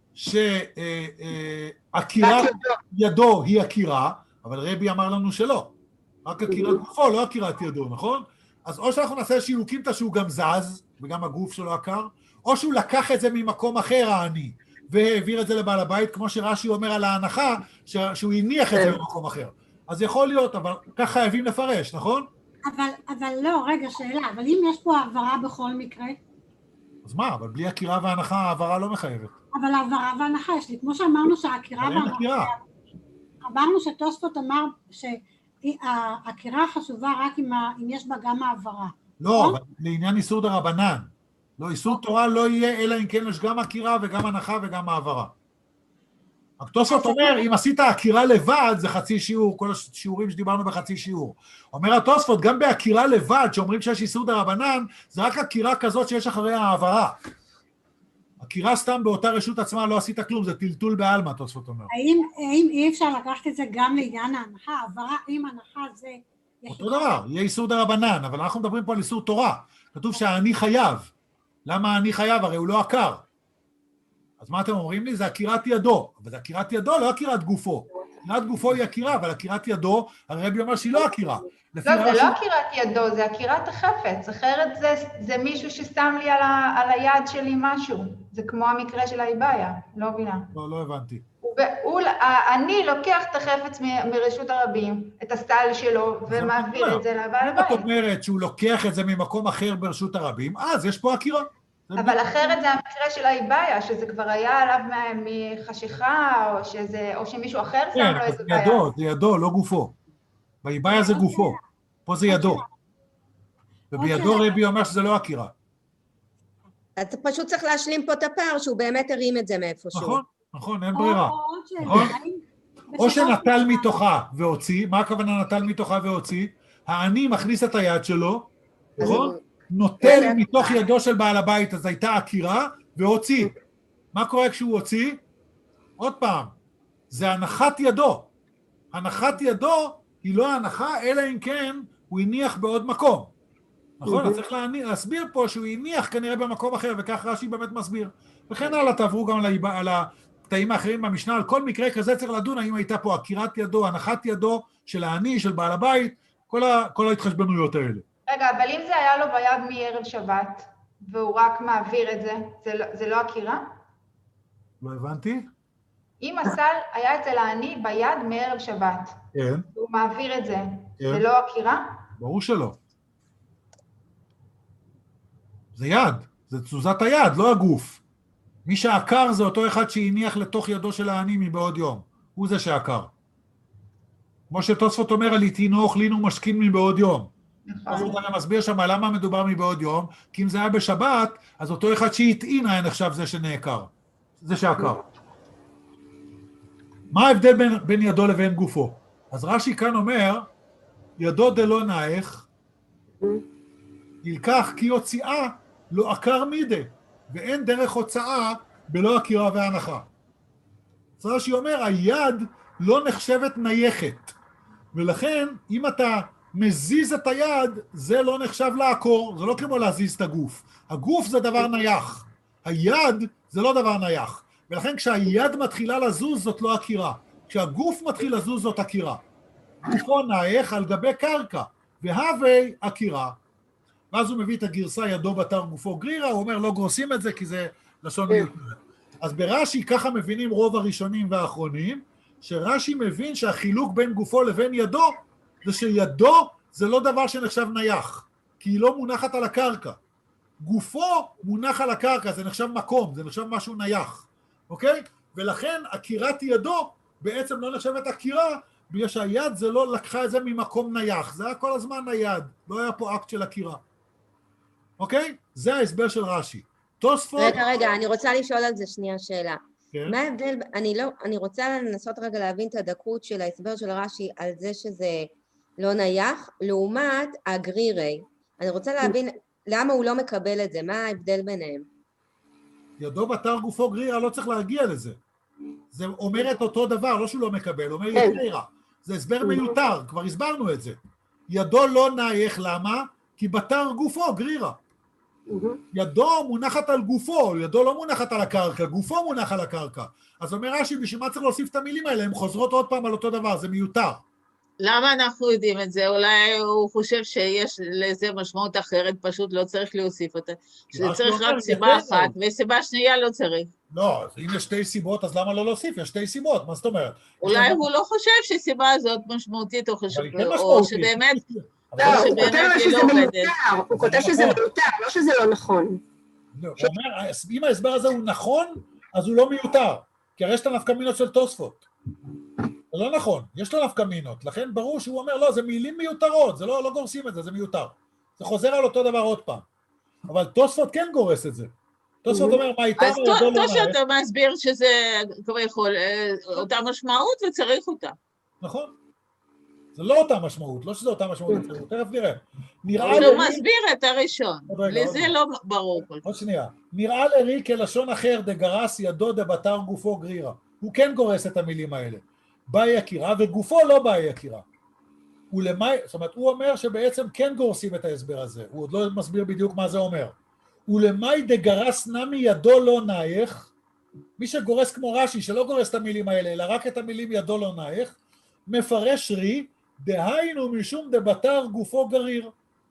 שעקירת ידו היא עקירה, אבל רבי אמר לנו שלא. רק עקירת גופו, לא עקירת ידו, נכון? אז או שאנחנו נעשה שילוקים שהוא גם זז, וגם הגוף שלו עקר, או שהוא לקח את זה ממקום אחר, האני, והעביר את זה לבעל הבית, כמו שרש"י אומר על ההנחה, שהוא הניח את זה במקום אחר. אז יכול להיות, אבל כך חייבים לפרש, נכון? אבל לא, רגע, שאלה, אבל אם יש פה העברה בכל מקרה? אז מה, אבל בלי עקירה והנחה, העברה לא מחייבת. אבל העברה והנחה יש לי, כמו שאמרנו שהעקירה והנחה... אמרנו שתוספות אמר שהעקירה חשובה רק אם יש בה גם העברה. לא, אבל לעניין איסור דרבנן. לא, איסור תורה לא יהיה, אלא אם כן יש גם עקירה וגם הנחה וגם העברה. התוספות אומר, אם עשית עקירה לבד, זה חצי שיעור, כל השיעורים שדיברנו בחצי שיעור. אומר התוספות, גם בעקירה לבד, שאומרים שיש איסור דרבנן, זה רק עקירה כזאת שיש אחריה העברה. עקירה סתם באותה רשות עצמה לא עשית כלום, זה טלטול בעלמא, תוספות אומר. האם אי אפשר לקחת את זה גם לעניין ההנחה? העברה עם הנחה זה... אותו דבר, יהיה איסור דרבנן, אבל אנחנו מדברים פה על איסור תורה. כתוב שהאני חייב. למה האני חייב? הרי הוא לא עקר. אז מה אתם אומרים לי? זה עקירת ידו. אבל זה עקירת ידו, לא עקירת גופו. עקירת גופו היא עקירה, אבל עקירת ידו, הרבי אומר שהיא לא עקירה. לא, זה לא עקירת ידו, זה עקירת החפץ. אחרת זה מישהו ששם לי על היד שלי משהו. זה כמו המקרה של האיבאיה, לא מבינה. לא הבנתי. אני לוקח את החפץ מרשות הרבים, את הסל שלו, ומעביר את זה לבעל הבית. את אומרת שהוא לוקח את זה ממקום אחר ברשות הרבים, אז יש פה עקירה. אבל אחרת זה המקרה של האיבאיה, שזה כבר היה עליו מחשיכה, או שמישהו אחר שם לו איזה בעיה. זה ידו, לא גופו. באיבאיה זה גופו, פה זה ידו. ובידו רבי אומר שזה לא עקירה. אתה פשוט צריך להשלים פה את הפער, שהוא באמת הרים את זה מאיפשהו. נכון, אין ברירה. או שנטל מתוכה והוציא, מה הכוונה נטל מתוכה והוציא? האני מכניס את היד שלו, נכון? נוטל מתוך ידו של בעל הבית, אז הייתה עקירה, והוציא. מה קורה כשהוא הוציא? עוד פעם, זה הנחת ידו. הנחת ידו היא לא הנחה, אלא אם כן הוא הניח בעוד מקום. נכון? אז צריך להסביר פה שהוא הניח כנראה במקום אחר, וכך רש"י באמת מסביר. וכן הלאה, תעברו גם על הקטעים האחרים במשנה, על כל מקרה כזה צריך לדון, האם הייתה פה עקירת ידו, הנחת ידו של העני, של בעל הבית, כל ההתחשבנויות האלה. רגע, אבל אם זה היה לו ביד מערב שבת, והוא רק מעביר את זה, זה לא עקירה? לא הבנתי. אם הסל היה אצל העני ביד מערב שבת, כן. והוא מעביר את זה, זה לא עקירה? ברור שלא. זה יד, זה תזוזת היד, לא הגוף. מי שעקר זה אותו אחד שהניח לתוך ידו של העני מבעוד יום. הוא זה שעקר. כמו שתוספות אומר, על איתינו אוכלין ומשכין מבעוד יום. אז הוא גם מסביר שם למה מדובר מבעוד יום, כי אם זה היה בשבת, אז אותו אחד שהטעין היה נחשב זה שנעקר. זה שעקר. מה ההבדל בין ידו לבין גופו? אז רש"י כאן אומר, ידו דלא נאך, ילקח כי הוציאה לא עקר מידה, ואין דרך הוצאה בלא עקירה והנחה. אז רש"י אומר, היד לא נחשבת נייחת, ולכן אם אתה מזיז את היד, זה לא נחשב לעקור, זה לא כמו להזיז את הגוף. הגוף זה דבר נייח, היד זה לא דבר נייח, ולכן כשהיד מתחילה לזוז זאת לא עקירה, כשהגוף מתחיל לזוז זאת עקירה. גופו נייח על גבי קרקע, והווי עקירה. ואז הוא מביא את הגרסה ידו בתר גופו גרירה, הוא אומר לא גורסים את זה כי זה לשון מיוחדת. אז ברש"י ככה מבינים רוב הראשונים והאחרונים, שרש"י מבין שהחילוק בין גופו לבין ידו, זה שידו זה לא דבר שנחשב נייח, כי היא לא מונחת על הקרקע. גופו מונח על הקרקע, זה נחשב מקום, זה נחשב משהו נייח, אוקיי? ולכן עקירת ידו בעצם לא נחשבת עקירה, בגלל שהיד זה לא לקחה את זה ממקום נייח, זה היה כל הזמן היד, לא היה פה אקט של עקירה. אוקיי? זה ההסבר של רש"י. תוספות... רגע, אני רוצה לשאול על זה שנייה שאלה. כן? מה ההבדל, אני רוצה לנסות רגע להבין את הדקות של ההסבר של רש"י על זה שזה לא נייח, לעומת הגרירי. אני רוצה להבין למה הוא לא מקבל את זה, מה ההבדל ביניהם? ידו בתר גופו גרירה, לא צריך להגיע לזה. זה אומר את אותו דבר, לא שהוא לא מקבל, אומר גרירה. זה הסבר מיותר, כבר הסברנו את זה. ידו לא נייח, למה? כי בתר גופו גרירה. ידו מונחת על גופו, ידו לא מונחת על הקרקע, גופו מונח על הקרקע. אז אומר רש"י, בשביל מה צריך להוסיף את המילים האלה? הן חוזרות עוד פעם על אותו דבר, זה מיותר. למה אנחנו יודעים את זה? אולי הוא חושב שיש לזה משמעות אחרת, פשוט לא צריך להוסיף אותה. שצריך רק סיבה אחת, וסיבה שנייה לא צריך. לא, אם יש שתי סיבות, אז למה לא להוסיף? יש שתי סיבות, מה זאת אומרת? אולי הוא לא חושב שסיבה הזאת משמעותית, או שבאמת... לא, הוא כותב שזה מיותר, הוא כותב שזה מיותר, לא שזה לא נכון. הוא אומר, אם ההסבר הזה הוא נכון, אז הוא לא מיותר, כי הרי יש את הנפקמינות של תוספות. זה לא נכון, יש לו נפקמינות, לכן ברור שהוא אומר, לא, זה מילים מיותרות, זה לא גורסים את זה, זה מיותר. זה חוזר על אותו דבר עוד פעם. אבל תוספות כן גורס את זה. תוספות אומר, מה איתה? אז תוספות אתה מסביר שזה כבר יכול, אותה משמעות וצריך אותה. נכון. זה לא אותה משמעות, לא שזה אותה משמעות, תכף נראה. הוא מסביר את הראשון, לזה לא ברור. עוד שנייה. נראה לרי כלשון אחר, דגרס ידו דבתר גופו גרירה. הוא כן גורס את המילים האלה. באי עקירה, וגופו לא באי עקירה. זאת אומרת, הוא אומר שבעצם כן גורסים את ההסבר הזה, הוא עוד לא מסביר בדיוק מה זה אומר. ולמאי דגרס נמי ידו לא נייח, מי שגורס כמו רש"י, שלא גורס את המילים האלה, אלא רק את המילים ידו לא נייח, מפרש רי, דהיינו משום דבתר גופו גריר.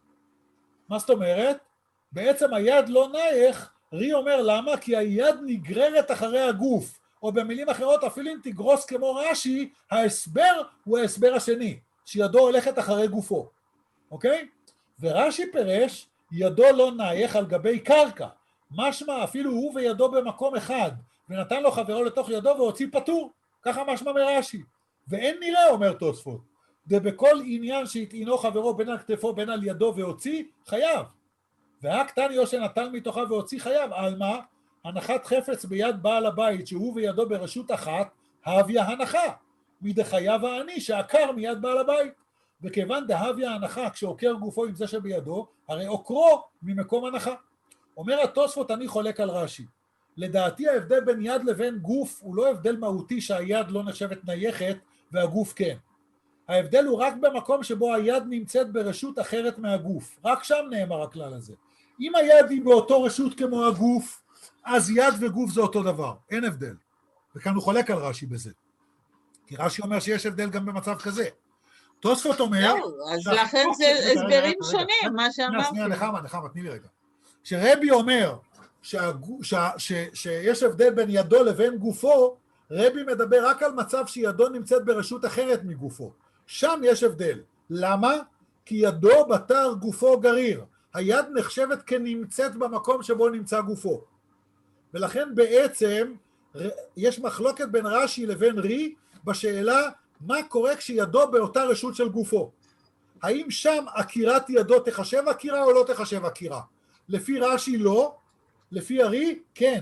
מה זאת אומרת? בעצם היד לא נייח, רי אומר למה? כי היד נגררת אחרי הגוף, או במילים אחרות אפילו אם תגרוס כמו רש"י, ההסבר הוא ההסבר השני, שידו הולכת אחרי גופו, אוקיי? ורש"י פירש, ידו לא נייח על גבי קרקע, משמע אפילו הוא וידו במקום אחד, ונתן לו חברו לתוך ידו והוציא פטור, ככה משמע מרש"י. ואין נראה, אומר תוספות, ובכל עניין שהטעינו חברו בין על כתפו בין על ידו והוציא, חייב. והקטניו שנטל מתוכה והוציא חייב, על מה? הנחת חפץ ביד בעל הבית שהוא וידו ברשות אחת, הביא הנחה, מדחייב העני שעקר מיד בעל הבית. וכיוון דהביא ההנחה כשעוקר גופו עם זה שבידו, הרי עוקרו ממקום הנחה. אומר התוספות, אני חולק על רש"י. לדעתי ההבדל בין יד לבין גוף הוא לא הבדל מהותי שהיד לא נחשבת נייחת והגוף כן. ההבדל הוא רק במקום שבו היד נמצאת ברשות אחרת מהגוף. רק שם נאמר הכלל הזה. אם היד היא באותו רשות כמו הגוף, אז יד וגוף זה אותו דבר, אין הבדל. וכאן הוא חולק על רש"י בזה. כי רש"י אומר שיש הבדל גם במצב כזה. תוספות אומר... לא, אז לכן זה הסברים שונים, מה שאמרתי. שנייה, נחמה, תני לי רגע. שרבי אומר שיש הבדל בין ידו לבין גופו, רבי מדבר רק על מצב שידו נמצאת ברשות אחרת מגופו. שם יש הבדל. למה? כי ידו בתר גופו גריר. היד נחשבת כנמצאת במקום שבו נמצא גופו. ולכן בעצם יש מחלוקת בין רש"י לבין רי בשאלה מה קורה כשידו באותה רשות של גופו. האם שם עקירת ידו תחשב עקירה או לא תחשב עקירה? לפי רש"י לא, לפי הרי כן.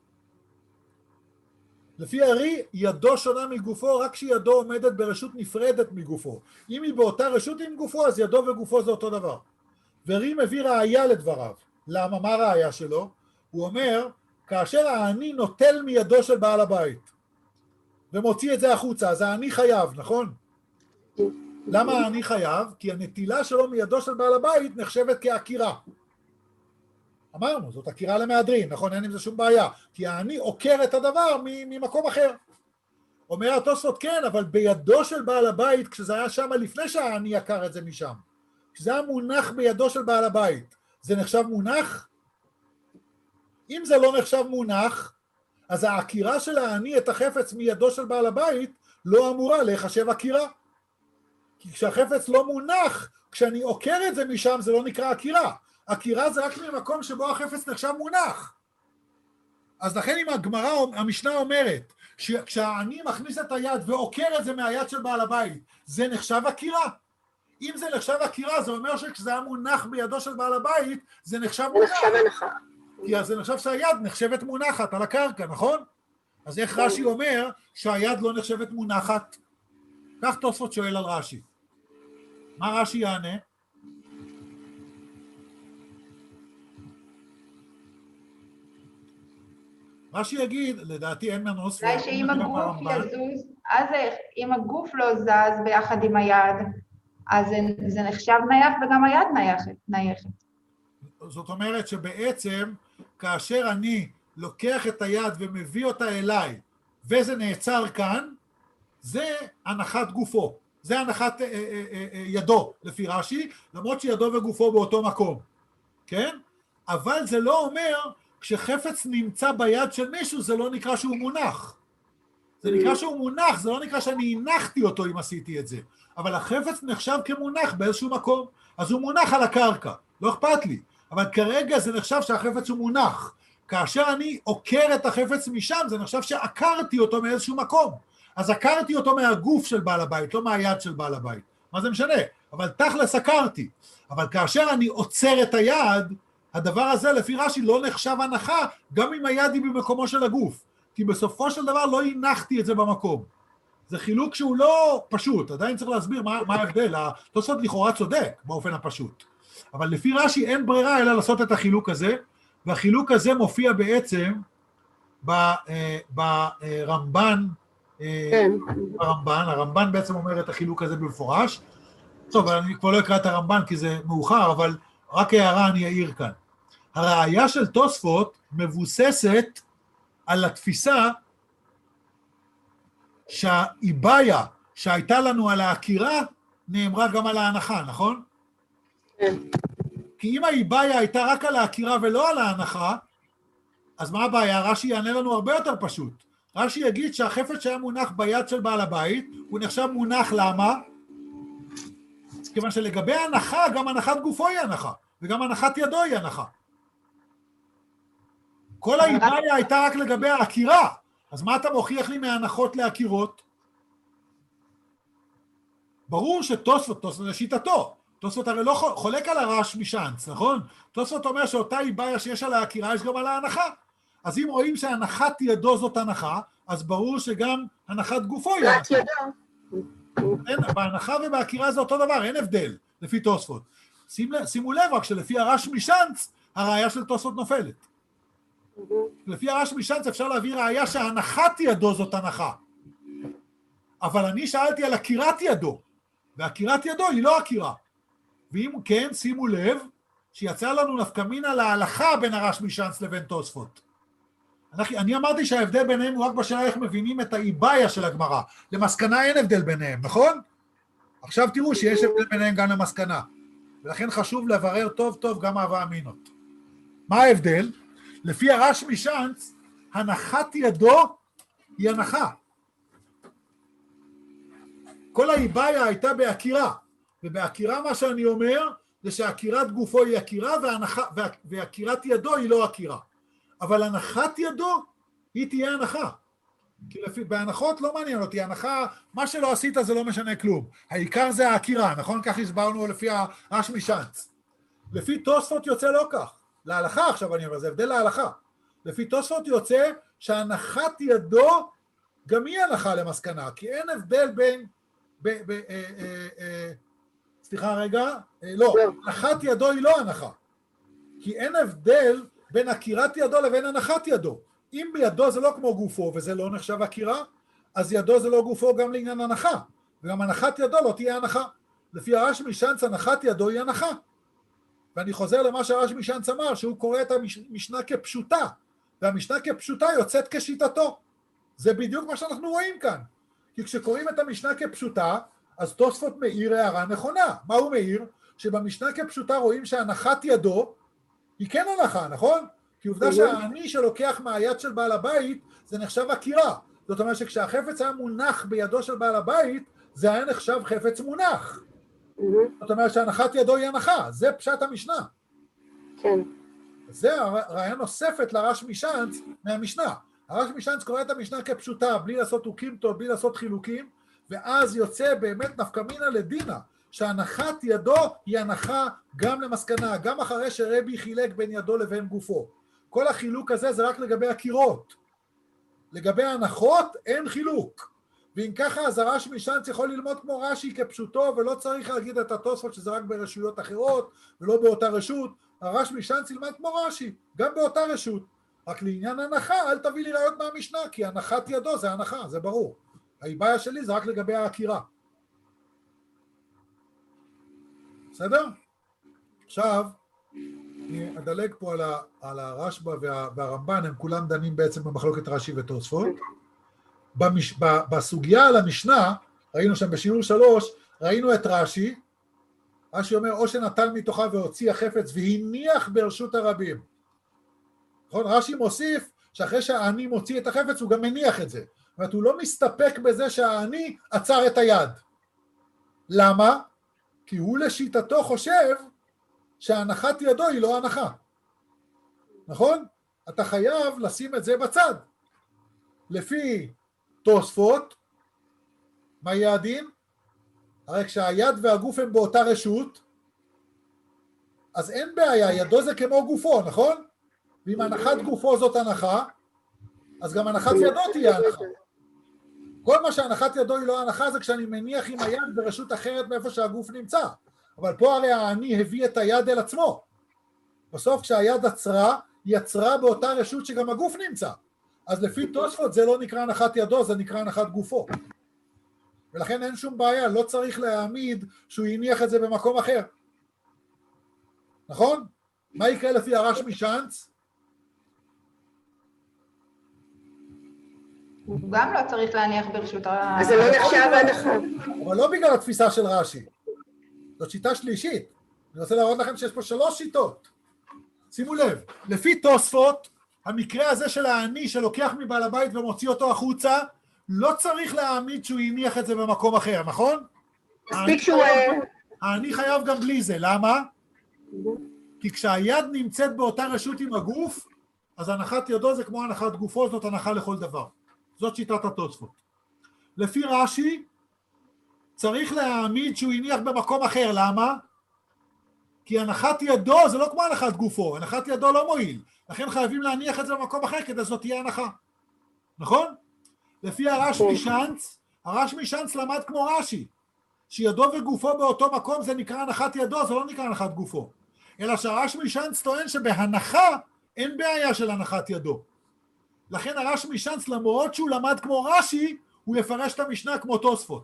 לפי הרי ידו שונה מגופו רק כשידו עומדת ברשות נפרדת מגופו. אם היא באותה רשות עם גופו אז ידו וגופו זה אותו דבר. ורי מביא ראיה לדבריו. למה? מה הראיה שלו? הוא אומר, כאשר העני נוטל מידו של בעל הבית ומוציא את זה החוצה, אז העני חייב, נכון? למה העני חייב? כי הנטילה שלו מידו של בעל הבית נחשבת כעקירה. אמרנו, זאת עקירה למהדרין, נכון? אין עם זה שום בעיה. כי העני עוקר את הדבר ממקום אחר. אומר התוספות, כן, אבל בידו של בעל הבית, כשזה היה שם לפני שהעני עקר את זה משם, כשזה היה מונח בידו של בעל הבית, זה נחשב מונח? אם זה לא נחשב מונח, אז העקירה של העני את החפץ מידו של בעל הבית לא אמורה להיחשב עקירה. כי כשהחפץ לא מונח, כשאני עוקר את זה משם זה לא נקרא עקירה. עקירה זה רק ממקום שבו החפץ נחשב מונח. אז לכן אם הגמרא, המשנה אומרת, כשאני מכניס את היד ועוקר את זה מהיד של בעל הבית, זה נחשב עקירה? אם זה נחשב עקירה, זה אומר שכשזה היה מונח בידו של בעל הבית, זה נחשב מונח. זה נחשב הנחה. כי זה נחשב שהיד נחשבת מונחת על הקרקע, נכון? אז איך רש"י אומר שהיד לא נחשבת מונחת? כך תוספות שואל על רש"י. מה רש"י יענה? רש"י יגיד, לדעתי אין מנוס... אולי שאם הגוף יזוז, אז אם הגוף לא זז ביחד עם היד, אז זה נחשב נייח וגם היד נייחת. זאת אומרת שבעצם כאשר אני לוקח את היד ומביא אותה אליי, וזה נעצר כאן, זה הנחת גופו, זה הנחת ידו לפי רש"י, למרות שידו וגופו באותו מקום, כן? אבל זה לא אומר, כשחפץ נמצא ביד של מישהו, זה לא נקרא שהוא מונח. זה נקרא שהוא מונח, זה לא נקרא שאני הנחתי אותו אם עשיתי את זה. אבל החפץ נחשב כמונח באיזשהו מקום, אז הוא מונח על הקרקע, לא אכפת לי. אבל כרגע זה נחשב שהחפץ הוא מונח. כאשר אני עוקר את החפץ משם, זה נחשב שעקרתי אותו מאיזשהו מקום. אז עקרתי אותו מהגוף של בעל הבית, לא מהיד של בעל הבית. מה זה משנה? אבל תכלס עקרתי. אבל כאשר אני עוצר את היד, הדבר הזה לפי רש"י לא נחשב הנחה, גם אם היד היא במקומו של הגוף. כי בסופו של דבר לא הנחתי את זה במקום. זה חילוק שהוא לא פשוט, עדיין צריך להסביר מה ההבדל. התוספות לכאורה צודק באופן הפשוט. אבל לפי רש"י אין ברירה אלא לעשות את החילוק הזה, והחילוק הזה מופיע בעצם ברמב"ן, הרמב"ן בעצם אומר את החילוק הזה במפורש. טוב, אני כבר לא אקרא את הרמב"ן כי זה מאוחר, אבל רק הערה אני אעיר כאן. הראיה של תוספות מבוססת על התפיסה שהאיבעיה שהייתה לנו על העקירה נאמרה גם על ההנחה, נכון? כן. כי אם האיבעיה הייתה רק על העקירה ולא על ההנחה, אז מה הבעיה? רש"י יענה לנו הרבה יותר פשוט. רש"י יגיד שהחפץ שהיה מונח ביד של בעל הבית, הוא נחשב מונח, למה? כיוון שלגבי ההנחה, גם הנחת גופו היא הנחה, וגם הנחת ידו היא הנחה. כל האיבעיה הייתה רק לגבי העקירה, אז מה אתה מוכיח לי מההנחות לעקירות? ברור שתוספות לשיטתו, תוספות הרי לא חולק על הרש משאנץ, נכון? תוספות אומר שאותה איבעיה שיש על העקירה יש גם על ההנחה. אז אם רואים שהנחת ידו זאת הנחה, אז ברור שגם הנחת גופו היא הנחה. בהנחה ובעקירה זה אותו דבר, אין הבדל לפי תוספות. שימו לב רק שלפי הרש משאנץ, הראיה של תוספות נופלת. לפי הרש משאנץ אפשר להביא ראיה שהנחת ידו זאת הנחה. אבל אני שאלתי על עקירת ידו, ועקירת ידו היא לא עקירה. ואם כן, שימו לב, שיצא לנו נפקא מינה להלכה בין הרש משאנץ לבין תוספות. אני אמרתי שההבדל ביניהם הוא רק בשאלה איך מבינים את האיבעיה של הגמרא. למסקנה אין הבדל ביניהם, נכון? עכשיו תראו שיש הבדל ביניהם גם למסקנה. ולכן חשוב לברר טוב טוב גם ההווה אמינות. מה ההבדל? לפי הרש משאנץ, הנחת ידו היא הנחה. כל האיבעיה הייתה בעקירה, ובעקירה מה שאני אומר זה שעקירת גופו היא עקירה ועקירת ידו היא לא עקירה. אבל הנחת ידו היא תהיה הנחה. כי בהנחות לא מעניין אותי, הנחה, מה שלא עשית זה לא משנה כלום. העיקר זה העקירה, נכון? כך הסברנו לפי הרש משאנץ. לפי תוספות יוצא לא כך. להלכה עכשיו אני אומר, זה הבדל להלכה. לפי תוספות יוצא שהנחת ידו גם היא הנחה למסקנה, כי אין הבדל בין, סליחה רגע, לא, הנחת ידו היא לא הנחה. כי אין הבדל בין עקירת ידו לבין הנחת ידו. אם בידו זה לא כמו גופו וזה לא נחשב עקירה, אז ידו זה לא גופו גם לעניין הנחה. וגם הנחת ידו לא תהיה הנחה. לפי הרש משאנץ הנחת ידו היא הנחה. ואני חוזר למה שהרש משאנץ אמר, שהוא קורא את המשנה כפשוטה, והמשנה כפשוטה יוצאת כשיטתו. זה בדיוק מה שאנחנו רואים כאן. כי כשקוראים את המשנה כפשוטה, אז תוספות מאיר הערה נכונה. מה הוא מאיר? שבמשנה כפשוטה רואים שהנחת ידו היא כן הנחה, נכון? כי עובדה שהעני שלוקח מהיד של בעל הבית, זה נחשב עקירה. זאת אומרת שכשהחפץ היה מונח בידו של בעל הבית, זה היה נחשב חפץ מונח. זאת אומרת שהנחת ידו היא הנחה, זה פשט המשנה. כן. זה רעיון נוספת לרש משאנץ מהמשנה. הרש משאנץ קורא את המשנה כפשוטה, בלי לעשות אוקימתות, בלי לעשות חילוקים, ואז יוצא באמת נפקא מינה לדינה, שהנחת ידו היא הנחה גם למסקנה, גם אחרי שרבי חילק בין ידו לבין גופו. כל החילוק הזה זה רק לגבי הקירות. לגבי ההנחות אין חילוק. ואם ככה, אז הרש משאנץ יכול ללמוד כמו רש"י כפשוטו, ולא צריך להגיד את התוספות שזה רק ברשויות אחרות, ולא באותה רשות. הרש משאנץ ילמד כמו רש"י, גם באותה רשות. רק לעניין הנחה, אל תביא לי ראיות מהמשנה, כי הנחת ידו זה הנחה, זה ברור. העיביה שלי זה רק לגבי העקירה. בסדר? עכשיו, אני אדלג פה על הרשב"א והרמב"ן, הם כולם דנים בעצם במחלוקת רש"י ותוספות. בסוגיה על המשנה, ראינו שם בשיעור 3, ראינו את רש"י, רש"י אומר, או שנטל מתוכה והוציא החפץ והניח ברשות הרבים. נכון? רש"י מוסיף שאחרי שהעני מוציא את החפץ, הוא גם מניח את זה. זאת אומרת, הוא לא מסתפק בזה שהעני עצר את היד. למה? כי הוא לשיטתו חושב שהנחת ידו היא לא הנחה. נכון? אתה חייב לשים את זה בצד. לפי תוספות, מה יהיה הדין? הרי כשהיד והגוף הם באותה רשות, אז אין בעיה, ידו זה כמו גופו, נכון? ואם הנחת גופו זאת הנחה, אז גם הנחת ידו תהיה הנחה. כל מה שהנחת ידו היא לא הנחה זה כשאני מניח עם היד ברשות אחרת מאיפה שהגוף נמצא. אבל פה הרי העני הביא את היד אל עצמו. בסוף כשהיד עצרה, היא עצרה באותה רשות שגם הגוף נמצא. אז לפי תוספות זה לא נקרא הנחת ידו, זה נקרא הנחת גופו. ולכן אין שום בעיה, לא צריך להעמיד שהוא יניח את זה במקום אחר. נכון? מה יקרה לפי הרש משאנץ? הוא גם לא צריך להניח ברשות אז זה לא נחשב הנחה. אבל לא בגלל התפיסה של רש"י. זאת שיטה שלישית. אני רוצה להראות לכם שיש פה 3 שיטות. שימו לב, לפי תוספות, המקרה הזה של העני שלוקח מבעל הבית ומוציא אותו החוצה, לא צריך להעמיד שהוא יניח את זה במקום אחר, נכון? מספיק שהוא... העני חייב גם בלי זה, למה? כי כשהיד נמצאת באותה רשות עם הגוף, אז הנחת ידו זה כמו הנחת גופו, זאת הנחה לכל דבר. זאת שיטת התוספות. לפי רש"י, צריך להעמיד שהוא יניח במקום אחר, למה? כי הנחת ידו זה לא כמו הנחת גופו, הנחת ידו לא מועיל, לכן חייבים להניח את זה במקום אחר כדי זאת תהיה הנחה. נכון? לפי הרש משאנץ, הרש משאנץ למד כמו רש"י, שידו וגופו באותו מקום זה נקרא הנחת ידו, זה לא נקרא הנחת גופו. אלא שהרש משאנץ טוען שבהנחה אין בעיה של הנחת ידו. לכן הרש משאנץ למרות שהוא למד כמו רש"י, הוא יפרש את המשנה כמו תוספות.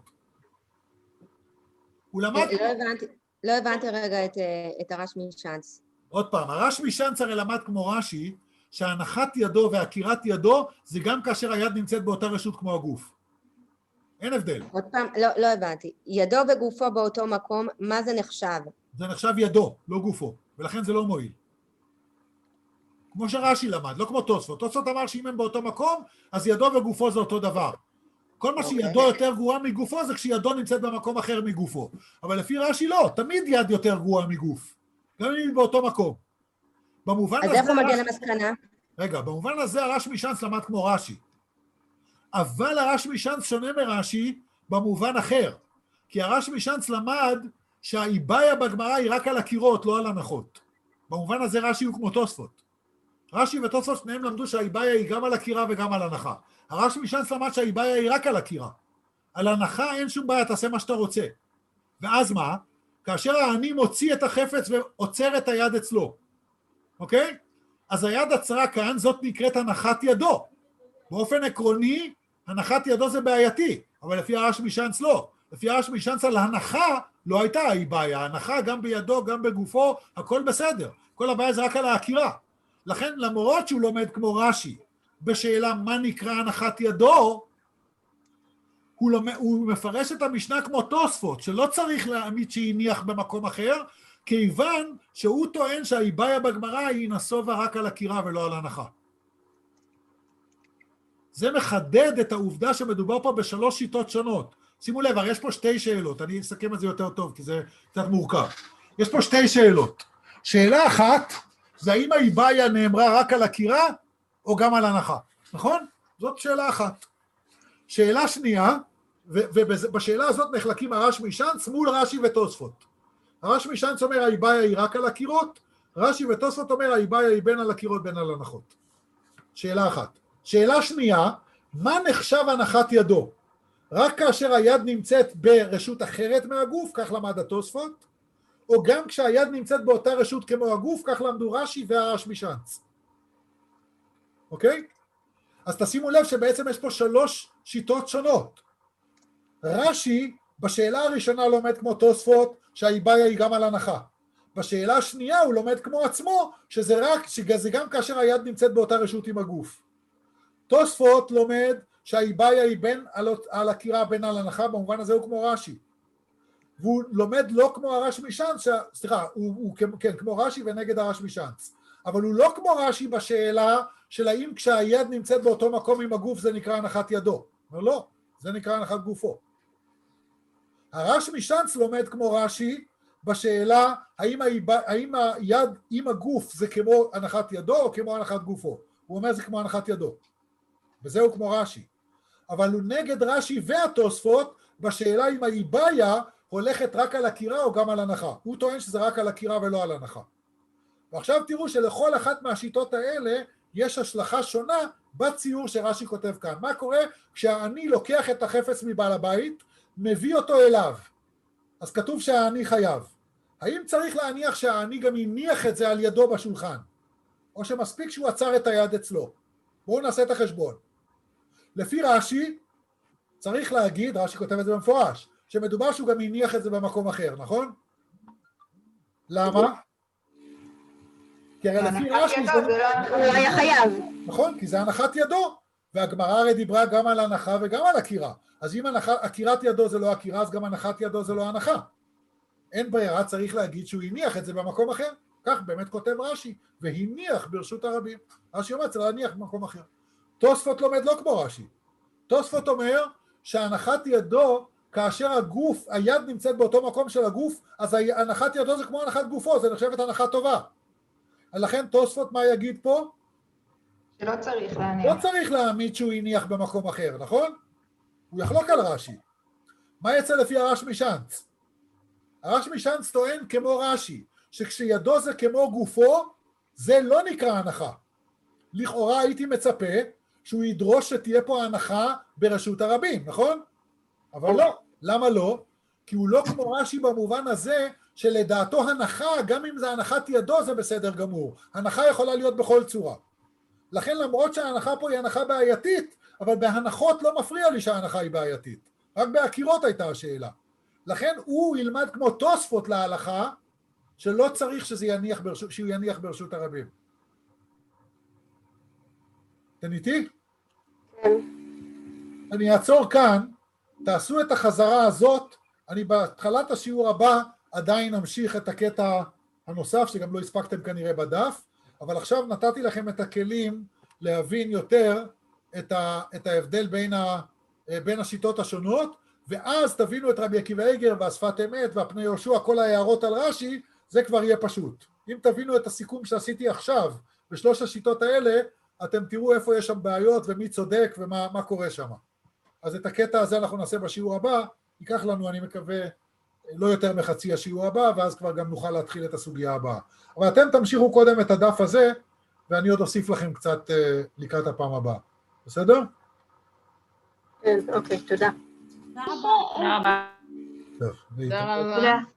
הוא למד... לא הבנתי רגע את הרש משאנץ. עוד פעם, הרש משאנץ הרי למד כמו רש"י, שהנחת ידו והקירת ידו זה גם כאשר היד נמצאת באותה רשות כמו הגוף. אין הבדל. עוד פעם, לא הבנתי. ידו וגופו באותו מקום, מה זה נחשב? זה נחשב ידו, לא גופו, ולכן זה לא מועיל. כמו שרש"י למד, לא כמו תוספות. תוספות אמר שאם הם באותו מקום, אז ידו וגופו זה אותו דבר. כל מה שידו יותר גרועה מגופו זה כשידו נמצאת במקום אחר מגופו. אבל לפי רש"י לא, תמיד יד יותר גרועה מגוף. גם אם היא באותו מקום. אז איך הוא מגיע למסקנה? רגע, במובן הזה הרש משאנץ למד כמו רש"י. אבל הרש משאנץ שונה מרש"י במובן אחר. כי הרש משאנץ למד שהעיביה בגמרא היא רק על הקירות, לא על הנחות. במובן הזה רש"י הוא כמו תוספות. רש"י ותוספות שניהם למדו שהעיביה היא גם על הקירה וגם על הנחה. הרש משאנץ למד שהעיביה היא רק על הקירה. על הנחה אין שום בעיה, תעשה מה שאתה רוצה. ואז מה? כאשר העני מוציא את החפץ ועוצר את היד אצלו. אוקיי? אז היד עצרה כאן, זאת נקראת הנחת ידו. באופן עקרוני, הנחת ידו זה בעייתי, אבל לפי הרש משאנץ לא. לפי הרש משאנץ על הנחה לא הייתה בעיה. ההנחה גם בידו, גם בגופו, הכל בסדר. כל הבעיה זה רק על העקירה. לכן למרות שהוא לומד כמו רש"י, בשאלה מה נקרא הנחת ידו, הוא מפרש את המשנה כמו תוספות, שלא צריך להעמיד שהניח במקום אחר, כיוון שהוא טוען שהעיביה בגמרא היא נסובה רק על הקירה ולא על הנחה. זה מחדד את העובדה שמדובר פה ב3 שיטות שונות. שימו לב, הרי יש פה 2 שאלות, אני אסכם את זה יותר טוב, כי זה קצת מורכב. יש פה 2 שאלות. שאלה אחת, זה האם האיבעיה נאמרה רק על הקירה, או גם על הנחה, נכון? זאת שאלה אחת. שאלה שנייה, ובשאלה הזאת נחלקים הרש משאנץ מול רש"י ותוספות. הרש משאנץ אומר האיבעיה היא רק על הקירות, רש"י ותוספות אומר האיבעיה היא בין על הקירות בין על הנחות. שאלה אחת. שאלה שנייה, מה נחשב הנחת ידו? רק כאשר היד נמצאת ברשות אחרת מהגוף, כך למד התוספות, או גם כשהיד נמצאת באותה רשות כמו הגוף, כך למדו רש"י והרש משאנץ. אוקיי? אז תשימו לב שבעצם יש פה 3 שיטות שונות. רש"י בשאלה הראשונה לומד כמו תוספות שהאיבעיה היא גם על הנחה. בשאלה השנייה הוא לומד כמו עצמו שזה גם כאשר היד נמצאת באותה רשות עם הגוף. תוספות לומד שהאיבעיה היא בין על הקירה בין על הנחה, במובן הזה הוא כמו רש"י. והוא לומד לא כמו הרש משאנץ, סליחה, הוא כן, כמו רש"י ונגד הרש משאנץ. אבל הוא לא כמו רש"י בשאלה של האם כשהיד נמצאת באותו מקום עם הגוף זה נקרא הנחת ידו. אומר לא, זה נקרא הנחת גופו. הרש משאנץ לומד כמו רש"י בשאלה האם היד עם הגוף זה כמו הנחת ידו או כמו הנחת גופו. הוא אומר זה כמו הנחת ידו. וזהו כמו רש"י. אבל הוא נגד רש"י והתוספות בשאלה אם האיבעיה הולכת רק על הקירה או גם על הנחה. הוא טוען שזה רק על הקירה ולא על הנחה. ועכשיו תראו שלכל אחת מהשיטות האלה יש השלכה שונה בציור שרש"י כותב כאן. מה קורה כשאני לוקח את החפץ מבעל הבית, מביא אותו אליו? אז כתוב שהאני חייב. האם צריך להניח שהאני גם הניח את זה על ידו בשולחן? או שמספיק שהוא עצר את היד אצלו? בואו נעשה את החשבון. לפי רש"י, צריך להגיד, רש"י כותב את זה במפורש, שמדובר שהוא גם הניח את זה במקום אחר, נכון? למה? כי הרי לפי רש"י הוא היה חייב. נכון, כי זה הנחת ידו, והגמרא הרי דיברה גם על הנחה וגם על הקירה. אז אם הקירת ידו זה לא הקירה, אז גם הנחת ידו זה לא הנחה. אין ברירה, צריך להגיד שהוא הניח את זה במקום אחר. כך באמת כותב רש"י, והניח ברשות הרבים. רש"י אומר, צריך להניח במקום אחר. תוספות לומד לא כמו רש"י. תוספות אומר שהנחת ידו, כאשר הגוף, היד נמצאת באותו מקום של הגוף, אז הנחת ידו זה כמו הנחת גופו, זה נחשבת הנחה טובה. לכן תוספות מה יגיד פה? שלא צריך להניח. לא צריך להעמיד שהוא הניח במקום אחר, נכון? הוא יחלוק על רש"י. מה יצא לפי הרש משאנץ? הרש משאנץ טוען כמו רש"י, שכשידו זה כמו גופו, זה לא נקרא הנחה. לכאורה הייתי מצפה שהוא ידרוש שתהיה פה הנחה ברשות הרבים, נכון? אבל לא. למה לא? כי הוא לא כמו רש"י במובן הזה שלדעתו הנחה, גם אם זה הנחת ידו זה בסדר גמור. הנחה יכולה להיות בכל צורה. לכן למרות שההנחה פה היא הנחה בעייתית, אבל בהנחות לא מפריע לי שההנחה היא בעייתית. רק בהכירות הייתה השאלה. לכן הוא ילמד כמו תוספות להלכה, שלא צריך שהוא יניח ברשות הרבים. אתם איתי? כן. אני אעצור כאן, תעשו את החזרה הזאת, אני בהתחלת השיעור הבא עדיין אמשיך את הקטע הנוסף, שגם לא הספקתם כנראה בדף, אבל עכשיו נתתי לכם את הכלים להבין יותר את ההבדל בין השיטות השונות, ואז תבינו את רבי עקיבא איגר והשפת אמת והפני יהושע, כל ההערות על רש"י, זה כבר יהיה פשוט. אם תבינו את הסיכום שעשיתי עכשיו בשלוש השיטות האלה, אתם תראו איפה יש שם בעיות ומי צודק ומה קורה שם. אז את הקטע הזה אנחנו נעשה בשיעור הבא, ייקח לנו, אני מקווה, לא יותר מחצי השיעור הבא, ואז כבר גם נוכל להתחיל את הסוגיה הבאה. אבל אתם תמשיכו קודם את הדף הזה, ואני עוד אוסיף לכם קצת לקראת הפעם הבאה. בסדר? כן, אוקיי, תודה. תודה רבה. תודה רבה. טוב, תודה רבה.